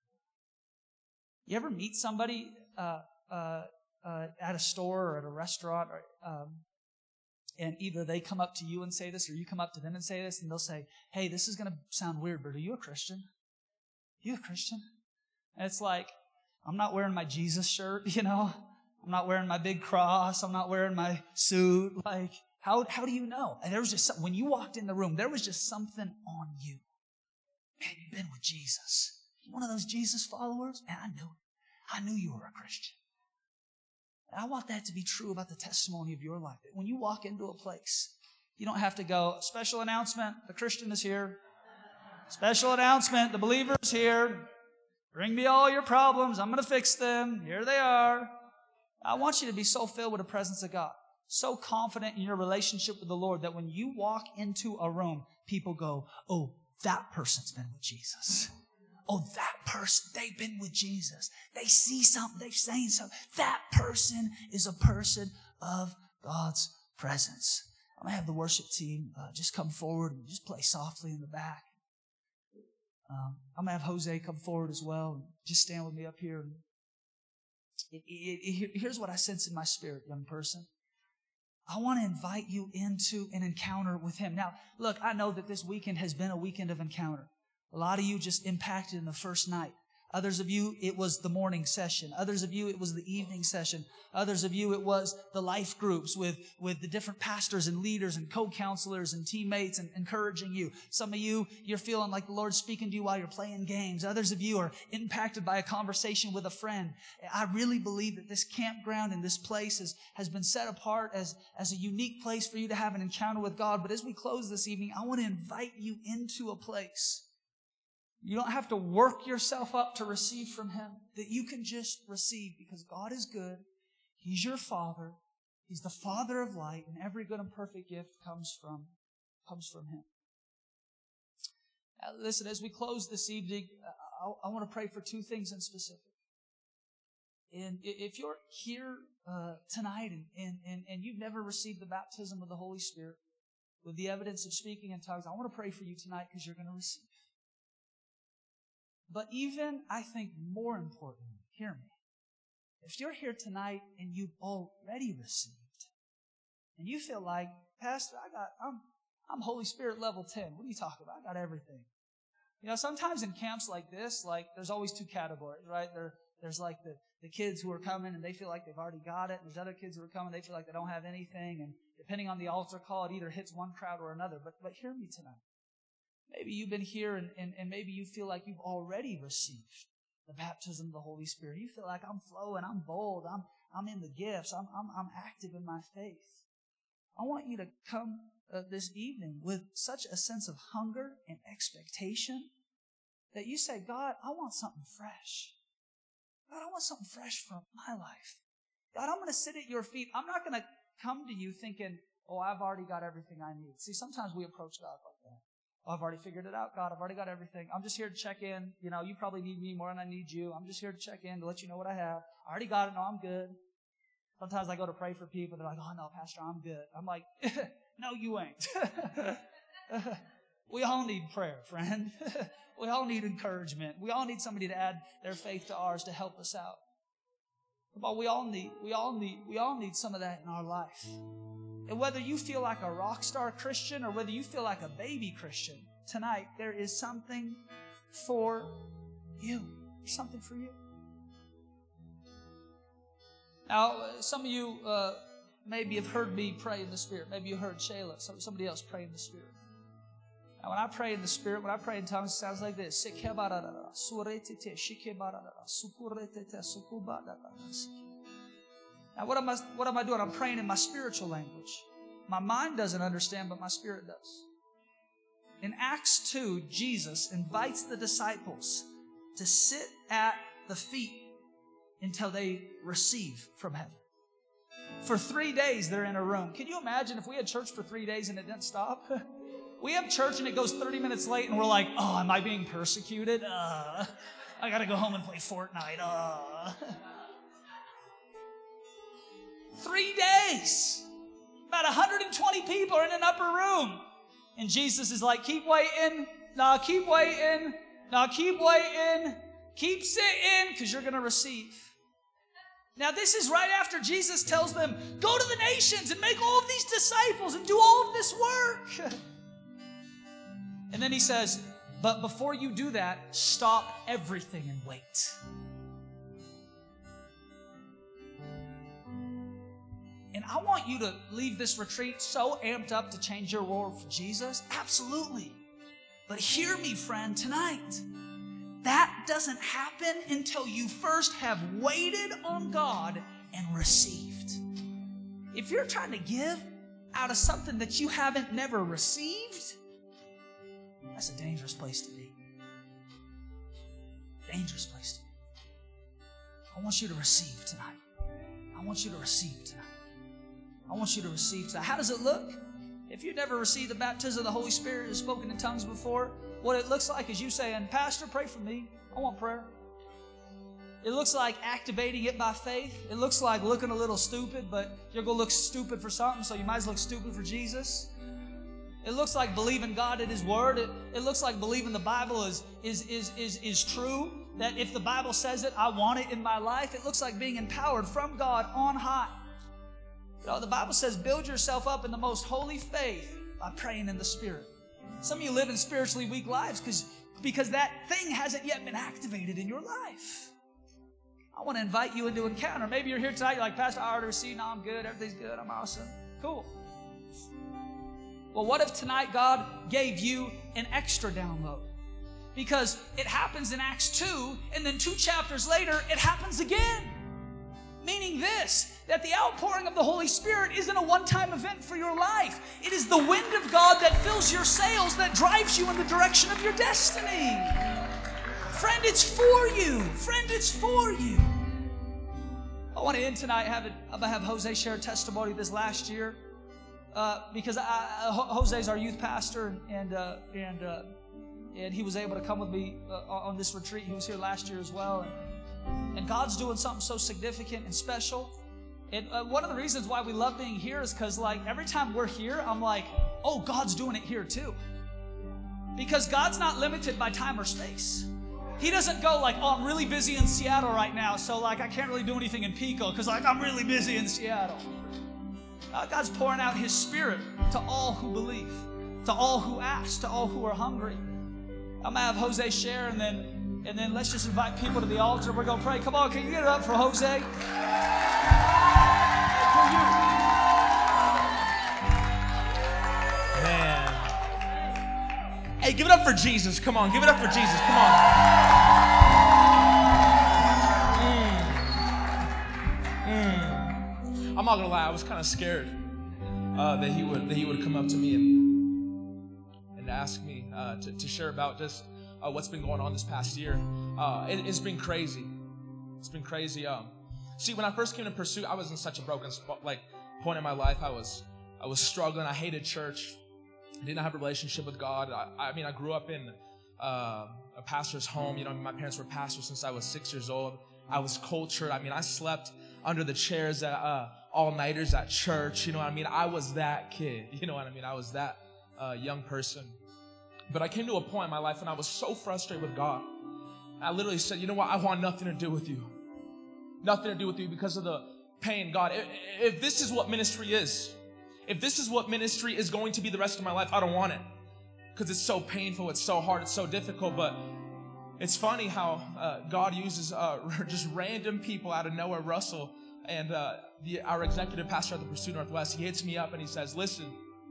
You ever meet somebody uh, uh, uh, at a store or at a restaurant, or, um, and either they come up to you and say this, or you come up to them and say this, and they'll say, hey, this is going to sound weird, but are you a Christian? Are you a Christian? And it's like, I'm not wearing my Jesus shirt, you know? I'm not wearing my big cross. I'm not wearing my suit. Like, how, how do you know? And there was just, some, when you walked in the room, there was just something on you. Man, you've been with Jesus. You one of those Jesus followers? And I knew it. I knew you were a Christian. And I want that to be true about the testimony of your life. That when you walk into a place, you don't have to go, special announcement, the Christian is here. Special announcement, the believer is here. Bring me all your problems. I'm going to fix them. Here they are. I want you to be so filled with the presence of God, so confident in your relationship with the Lord that when you walk into a room, people go, oh, that person's been with Jesus. Oh, that person, they've been with Jesus. They see something, they've seen something. That person is a person of God's presence. I'm going to have the worship team uh, just come forward and just play softly in the back. Um, I'm going to have Jose come forward as well and just stand with me up here. It, it, it, here's what I sense in my spirit, young person. I want to invite you into an encounter with him. Now, look, I know that this weekend has been a weekend of encounter. A lot of you just impacted in the first night. Others of you, it was the morning session. Others of you, it was the evening session. Others of you, it was the life groups with, with the different pastors and leaders and co-counselors and teammates and encouraging you. Some of you, you're feeling like the Lord's speaking to you while you're playing games. Others of you are impacted by a conversation with a friend. I really believe that this campground and this place is, has been set apart as, as a unique place for you to have an encounter with God. But as we close this evening, I want to invite you into a place. You don't have to work yourself up to receive from him. That you can just receive because God is good. He's your Father. He's the Father of light, and every good and perfect gift comes from, comes from him. Now, listen, as we close this evening, I, I want to pray for two things in specific. And if you're here uh, tonight and, and, and, and you've never received the baptism of the Holy Spirit with the evidence of speaking in tongues, I want to pray for you tonight because you're going to receive. But even, I think, more importantly, hear me. If you're here tonight and you've already received, and you feel like, Pastor, I got, I'm, I'm Holy Spirit level ten. What are you talking about? I got everything. You know, sometimes in camps like this, like, there's always two categories, right? There, there's like the, the kids who are coming and they feel like they've already got it. And there's other kids who are coming, they feel like they don't have anything. And depending on the altar call, it either hits one crowd or another. But, but hear me tonight. Maybe you've been here and, and, and maybe you feel like you've already received the baptism of the Holy Spirit. You feel like I'm flowing, I'm bold, I'm, I'm in the gifts, I'm, I'm, I'm active in my faith. I want you to come uh, this evening with such a sense of hunger and expectation that you say, God, I want something fresh. God, I want something fresh from my life. God, I'm going to sit at your feet. I'm not going to come to you thinking, oh, I've already got everything I need. See, sometimes we approach God like that. Oh, I've already figured it out, God. I've already got everything. I'm just here to check in. You know, you probably need me more than I need you. I'm just here to check in to let you know what I have. I already got it. No, I'm good. Sometimes I go to pray for people. They're like, oh, no, Pastor, I'm good. I'm like, no, you ain't. We all need prayer, friend. We all need encouragement. We all need somebody to add their faith to ours to help us out. Come on, we all need, we all need, we all need some of that in our life. And whether you feel like a rock star Christian or whether you feel like a baby Christian, tonight there is something for you. There's something for you. Now, some of you uh, maybe have heard me pray in the Spirit. Maybe you heard Shayla, somebody else pray in the Spirit. Now, when I pray in the Spirit, when I pray in tongues, it sounds like this. Now, what am I, what am I doing? I'm praying in my spiritual language. My mind doesn't understand, but my spirit does. In Acts two, Jesus invites the disciples to sit at the feet until they receive from heaven. For three days, they're in a room. Can you imagine if we had church for three days and it didn't stop? We have church and it goes thirty minutes late and we're like, oh, am I being persecuted? Uh, I got to go home and play Fortnite. Uh. Three days. About one hundred twenty people are in an upper room. And Jesus is like, keep waiting. Nah, keep waiting. Nah, keep waiting. Keep sitting because you're going to receive. Now, this is right after Jesus tells them, go to the nations and make all of these disciples and do all of this work. And then he says, but before you do that, stop everything and wait. And I want you to leave this retreat so amped up to change your world for Jesus. Absolutely. But hear me, friend, tonight. That doesn't happen until you first have waited on God and received. If you're trying to give out of something that you haven't never received, that's a dangerous place to be. Dangerous place to be. I want you to receive tonight. I want you to receive tonight. I want you to receive tonight. How does it look? If you've never received the baptism of the Holy Spirit or spoken in tongues before, what it looks like is you saying, Pastor, pray for me. I want prayer. It looks like activating it by faith. It looks like looking a little stupid, but you're going to look stupid for something, so you might as well look stupid for Jesus. It looks like believing God at His Word. It, it looks like believing the Bible is, is, is, is, is true, that if the Bible says it, I want it in my life. It looks like being empowered from God on high. You know, the Bible says build yourself up in the most holy faith by praying in the Spirit. Some of you live in spiritually weak lives because, because that thing hasn't yet been activated in your life. I want to invite you into encounter. Maybe you're here tonight, you're like, Pastor, I already received, no, I'm good, everything's good, I'm awesome. Cool. Well, what if tonight God gave you an extra download? Because it happens in Acts two, and then two chapters later, it happens again. Meaning this, that the outpouring of the Holy Spirit isn't a one-time event for your life. It is the wind of God that fills your sails, that drives you in the direction of your destiny. Friend, it's for you. Friend, it's for you. I want to end tonight, have it, I'm going to have Jose share a testimony this last year. Uh, because I, I, Jose's our youth pastor, and uh, and uh, and he was able to come with me uh, on this retreat. He was here last year as well. And, and God's doing something so significant and special. And uh, one of the reasons why we love being here is because, like, every time we're here, I'm like, oh, God's doing it here too. Because God's not limited by time or space. He doesn't go like, oh, I'm really busy in Seattle right now, so like I can't really do anything in Pico because like I'm really busy in Seattle. Uh, God's pouring out His Spirit to all who believe, to all who ask, to all who are hungry. I'm going to have Jose share, and then and then let's just invite people to the altar. We're going to pray. Come on, can you get it up for Jose? Man. Hey, give it up for Jesus. Come on, give it up for Jesus. Come on. Mm. Mm. I'm not gonna lie, I was kind of scared uh, that he would that he would come up to me and and ask me uh, to, to share about just uh, what's been going on this past year. Uh, it, it's been crazy. It's been crazy. Um, see, when I first came to Pursuit, I was in such a broken spot, like point in my life. I was I was struggling. I hated church. I didn't have a relationship with God. I, I mean, I grew up in uh, a pastor's home. You know, my parents were pastors since I was six years old. I was cultured. I mean, I slept under the chairs at uh, all-nighters at church. You know what I mean? I was that kid. You know what I mean? I was that uh, young person. But I came to a point in my life when I was so frustrated with God. I literally said, you know what? I want nothing to do with you. Nothing to do with you because of the pain. God, if, if this is what ministry is, if this is what ministry is going to be the rest of my life, I don't want it. Because it's so painful, it's so hard, it's so difficult. But it's funny how uh, God uses uh, just random people out of nowhere. Russell and uh, the, our executive pastor at the Pursuit Northwest, he hits me up and he says, listen,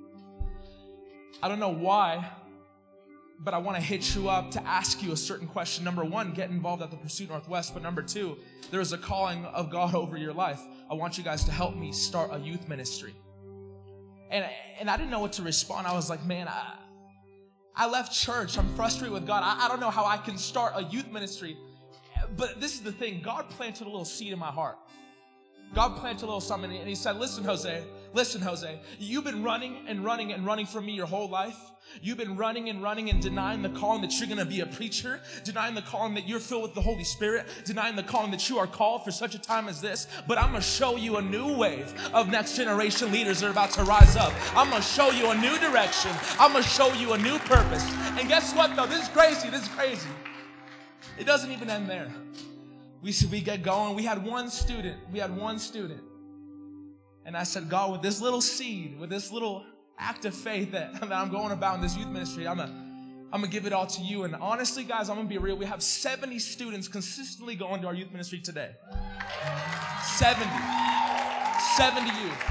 I don't know why, but I want to hit you up to ask you a certain question. Number one, get involved at the Pursuit Northwest. But number two, there is a calling of God over your life. I want you guys to help me start a youth ministry. And, and I didn't know what to respond. I was like, man, I... I left church. I'm frustrated with God. I, I don't know how I can start a youth ministry. But this is the thing. God planted a little seed in my heart. God planted a little something, and he said, listen, Jose, listen, Jose, you've been running and running and running from me your whole life. You've been running and running and denying the calling that you're going to be a preacher, denying the calling that you're filled with the Holy Spirit, denying the calling that you are called for such a time as this. But I'm going to show you a new wave of next generation leaders that are about to rise up. I'm going to show you a new direction. I'm going to show you a new purpose. And guess what, though? This is crazy. This is crazy. It doesn't even end there. We said we get going. We had one student. We had one student. And I said, God, with this little seed, with this little act of faith that, that I'm going about in this youth ministry, I'm going I'm to give it all to you. And honestly, guys, I'm going to be real. We have seventy students consistently going to our youth ministry today. seventy. seventy youth.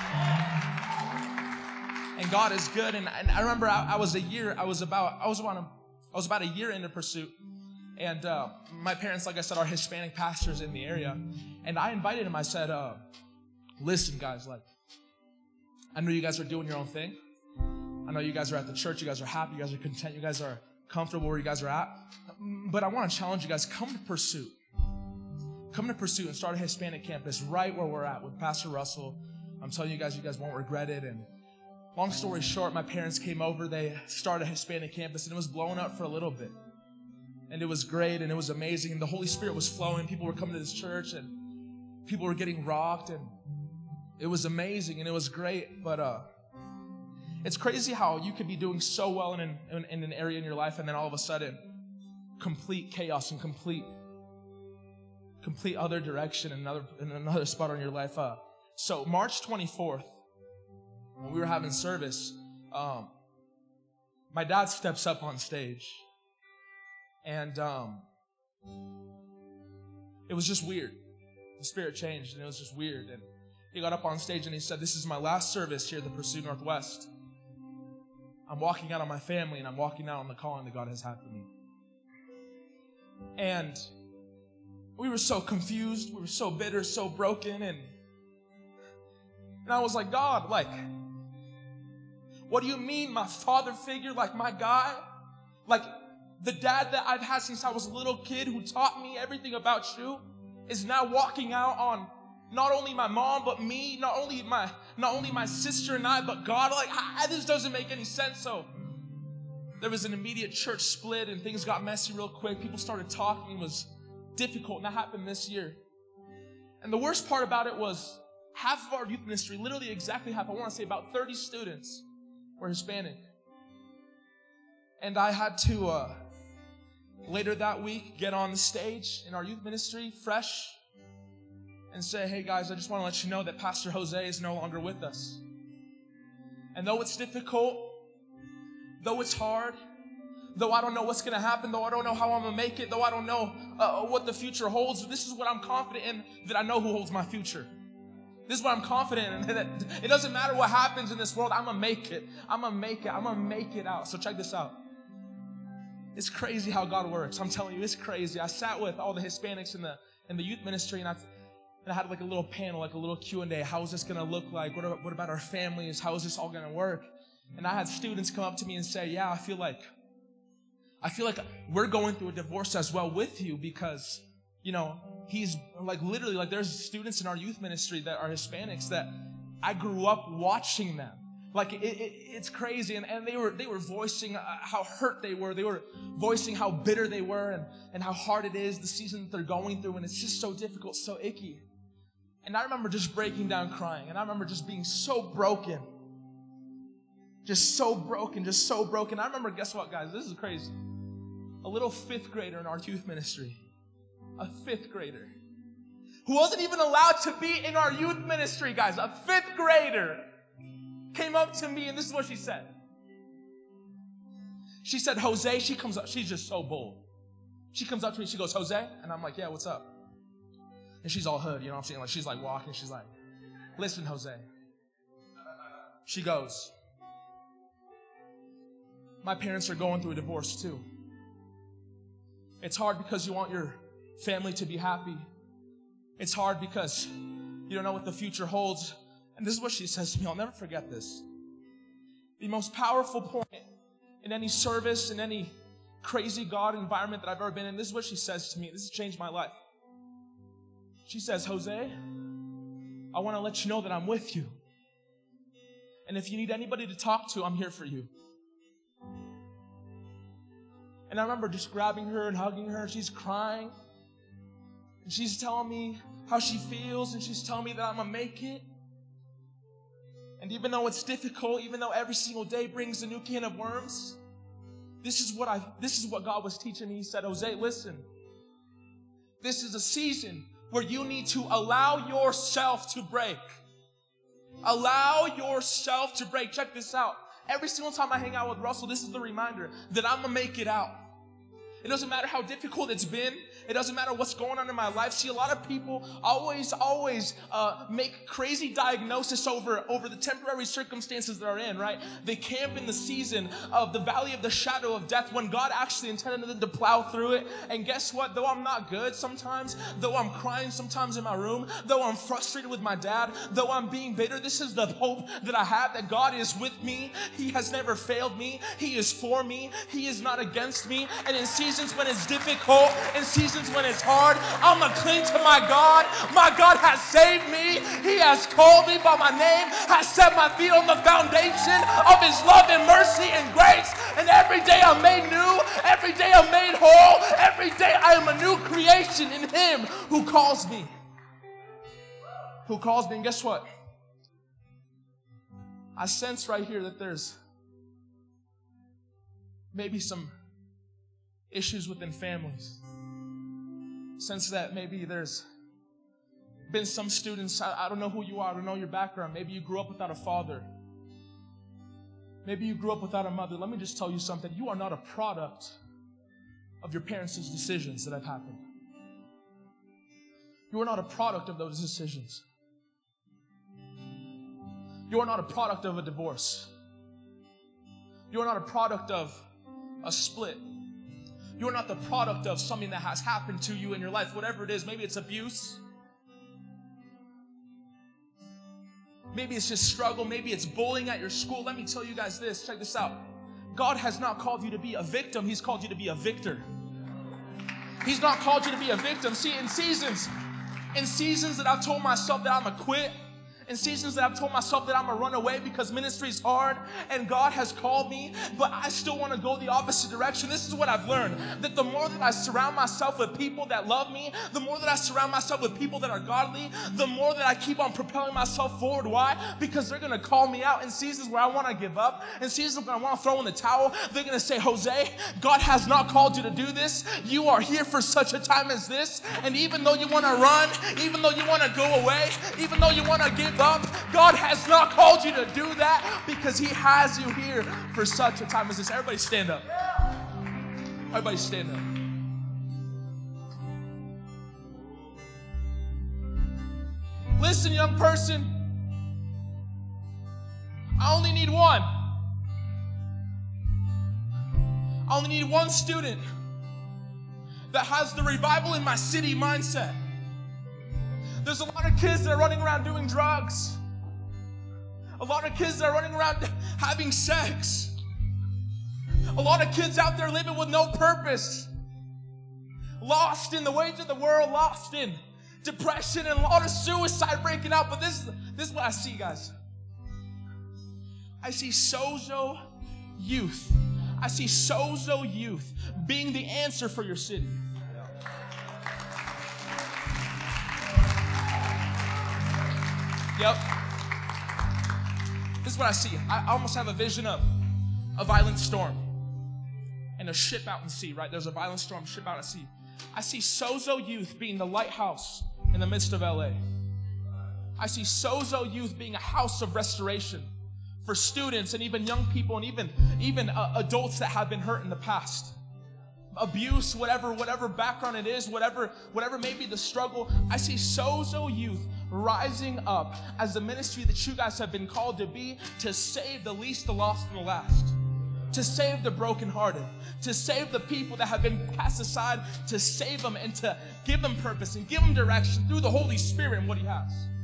And God is good. And, and I remember I, I was a year, I was about, I was about a, I was about a year into Pursuit. And uh, my parents, like I said, are Hispanic pastors in the area. And I invited them. I said, uh, listen, guys, like, I know you guys are doing your own thing. I know you guys are at the church. You guys are happy. You guys are content. You guys are comfortable where you guys are at. But I want to challenge you guys. Come to Pursuit. Come to Pursuit and start a Hispanic campus right where we're at with Pastor Russell. I'm telling you guys, you guys won't regret it. And long story short, my parents came over. They started a Hispanic campus, and it was blowing up for a little bit. And it was great, and it was amazing, and the Holy Spirit was flowing. People were coming to this church, and people were getting rocked, and it was amazing, and it was great. But uh, it's crazy how you could be doing so well in an, in, in an area in your life, and then all of a sudden, complete chaos and complete, complete other direction in another in another spot on your life. Uh, so March twenty-fourth, when we were having service, um, my dad steps up on stage. And um, it was just weird. The Spirit changed, and it was just weird. And he got up on stage, and he said, this is my last service here at the Pursuit Northwest. I'm walking out on my family, and I'm walking out on the calling that God has had for me. And we were so confused. We were so bitter, so broken. And, and I was like, God, like, what do you mean my father figure, like my guy? Like, the dad that I've had since I was a little kid who taught me everything about you is now walking out on not only my mom, but me, not only my not only my sister and I, but God. Like, I, this doesn't make any sense. So there was an immediate church split, and things got messy real quick. People started talking. It was difficult, and that happened this year. And the worst part about it was half of our youth ministry, literally exactly half, I want to say about thirty students, were Hispanic. And I had to, uh, later that week, get on the stage in our youth ministry, fresh, and say, hey guys, I just want to let you know that Pastor Jose is no longer with us. And though it's difficult, though it's hard, though I don't know what's going to happen, though I don't know how I'm going to make it, though I don't know uh, what the future holds, this is what I'm confident in, that I know who holds my future. This is what I'm confident in, that it doesn't matter what happens in this world, I'm going to make it. I'm going to make it. I'm going to make it out. So check this out. It's crazy how God works. I'm telling you, it's crazy. I sat with all the Hispanics in the in the youth ministry, and I and I had like a little panel, like a little Q and A. How is this going to look like? What about, what about our families? How is this all going to work? And I had students come up to me and say, yeah, I feel like, I feel like we're going through a divorce as well with you, because, you know, he's like literally, like there's students in our youth ministry that are Hispanics that I grew up watching them. Like, it, it, it's crazy. And, and they were they were voicing how hurt they were. They were voicing how bitter they were, and, and how hard it is, the season that they're going through. And it's just so difficult, so icky. And I remember just breaking down crying. And I remember just being so broken. Just so broken, just so broken. I remember, guess what, guys? This is crazy. A little fifth grader in our youth ministry. A fifth grader. Who wasn't even allowed to be in our youth ministry, guys. A fifth grader came up to me, and this is what she said. She said, Jose, she comes up, she's just so bold. She comes up to me, she goes, Jose? And I'm like, yeah, what's up? And she's all hood, you know what I'm saying? Like, she's like walking, she's like, listen, Jose. She goes, my parents are going through a divorce too. It's hard because you want your family to be happy. It's hard because you don't know what the future holds. And this is what she says to me. I'll never forget this. The most powerful point in any service, in any crazy God environment that I've ever been in. This is what she says to me. This has changed my life. She says, Jose, I want to let you know that I'm with you. And if you need anybody to talk to, I'm here for you. And I remember just grabbing her and hugging her, and she's crying. And she's telling me how she feels, and she's telling me that I'm going to make it. And even though it's difficult, even though every single day brings a new can of worms, this is what I this is what God was teaching me. He said, Jose, listen. This is a season where you need to allow yourself to break. Allow yourself to break. Check this out. Every single time I hang out with Russell, this is the reminder that I'm going to make it out. It doesn't matter how difficult it's been. It doesn't matter what's going on in my life. See, a lot of people always, always uh, make crazy diagnosis over, over the temporary circumstances they're in, right? They camp in the season of the valley of the shadow of death when God actually intended them to plow through it. And guess what? Though I'm not good sometimes, though I'm crying sometimes in my room, though I'm frustrated with my dad, though I'm being bitter, this is the hope that I have, that God is with me. He has never failed me. He is for me. He is not against me. And in seasons when it's difficult, in seasons when it's hard, I'm going to cling to my God. My God has saved me. He has called me by my name, has set my feet on the foundation of His love and mercy and grace. And every day I'm made new. Every day I'm made whole. Every day I am a new creation in Him who calls me. Who calls me. And guess what? I sense right here that there's maybe some issues within families. Sense that maybe there's been some students, I, I don't know who you are, I don't know your background. Maybe you grew up without a father. Maybe you grew up without a mother. Let me just tell you something. You are not a product of your parents' decisions that have happened. You are not a product of those decisions. You are not a product of a divorce. You are not a product of a split. You're not the product of something that has happened to you in your life, whatever it is. Maybe it's abuse. Maybe it's just struggle. Maybe it's bullying at your school. Let me tell you guys this. Check this out. God has not called you to be a victim. He's called you to be a victor. He's not called you to be a victim. See, in seasons, in seasons that I've told myself that I'm going to quit, in seasons that I've told myself that I'm going to run away because ministry is hard and God has called me, but I still want to go the opposite direction. This is what I've learned, that the more that I surround myself with people that love me, the more that I surround myself with people that are godly, the more that I keep on propelling myself forward. Why? Because they're going to call me out in seasons where I want to give up, in seasons where I want to throw in the towel. They're going to say, Jose, God has not called you to do this. You are here for such a time as this. And even though you want to run, even though you want to go away, even though you want to give up, God has not called you to do that because He has you here for such a time as this. Everybody stand up. Everybody stand up. Listen, young person, I only need one. I only need one student that has the revival in my city mindset. There's a lot of kids that are running around doing drugs. A lot of kids that are running around having sex. A lot of kids out there living with no purpose. Lost in the ways of the world, lost in depression, and a lot of suicide breaking out. But this, this is what I see, guys. I see sozo youth. I see sozo youth being the answer for your city. Yep. This is what I see. I almost have a vision of a violent storm and a ship out in the sea, right? There's a violent storm, ship out at sea. I see sozo youth being the lighthouse in the midst of L A. I see sozo youth being a house of restoration for students and even young people and even, even uh, adults that have been hurt in the past. Abuse, whatever, whatever background it is, whatever, whatever may be the struggle. I see sozo youth rising up as the ministry that you guys have been called to be, to save the least, the lost, and the last. To save the brokenhearted, to save the people that have been cast aside, to save them and to give them purpose and give them direction through the Holy Spirit and what He has.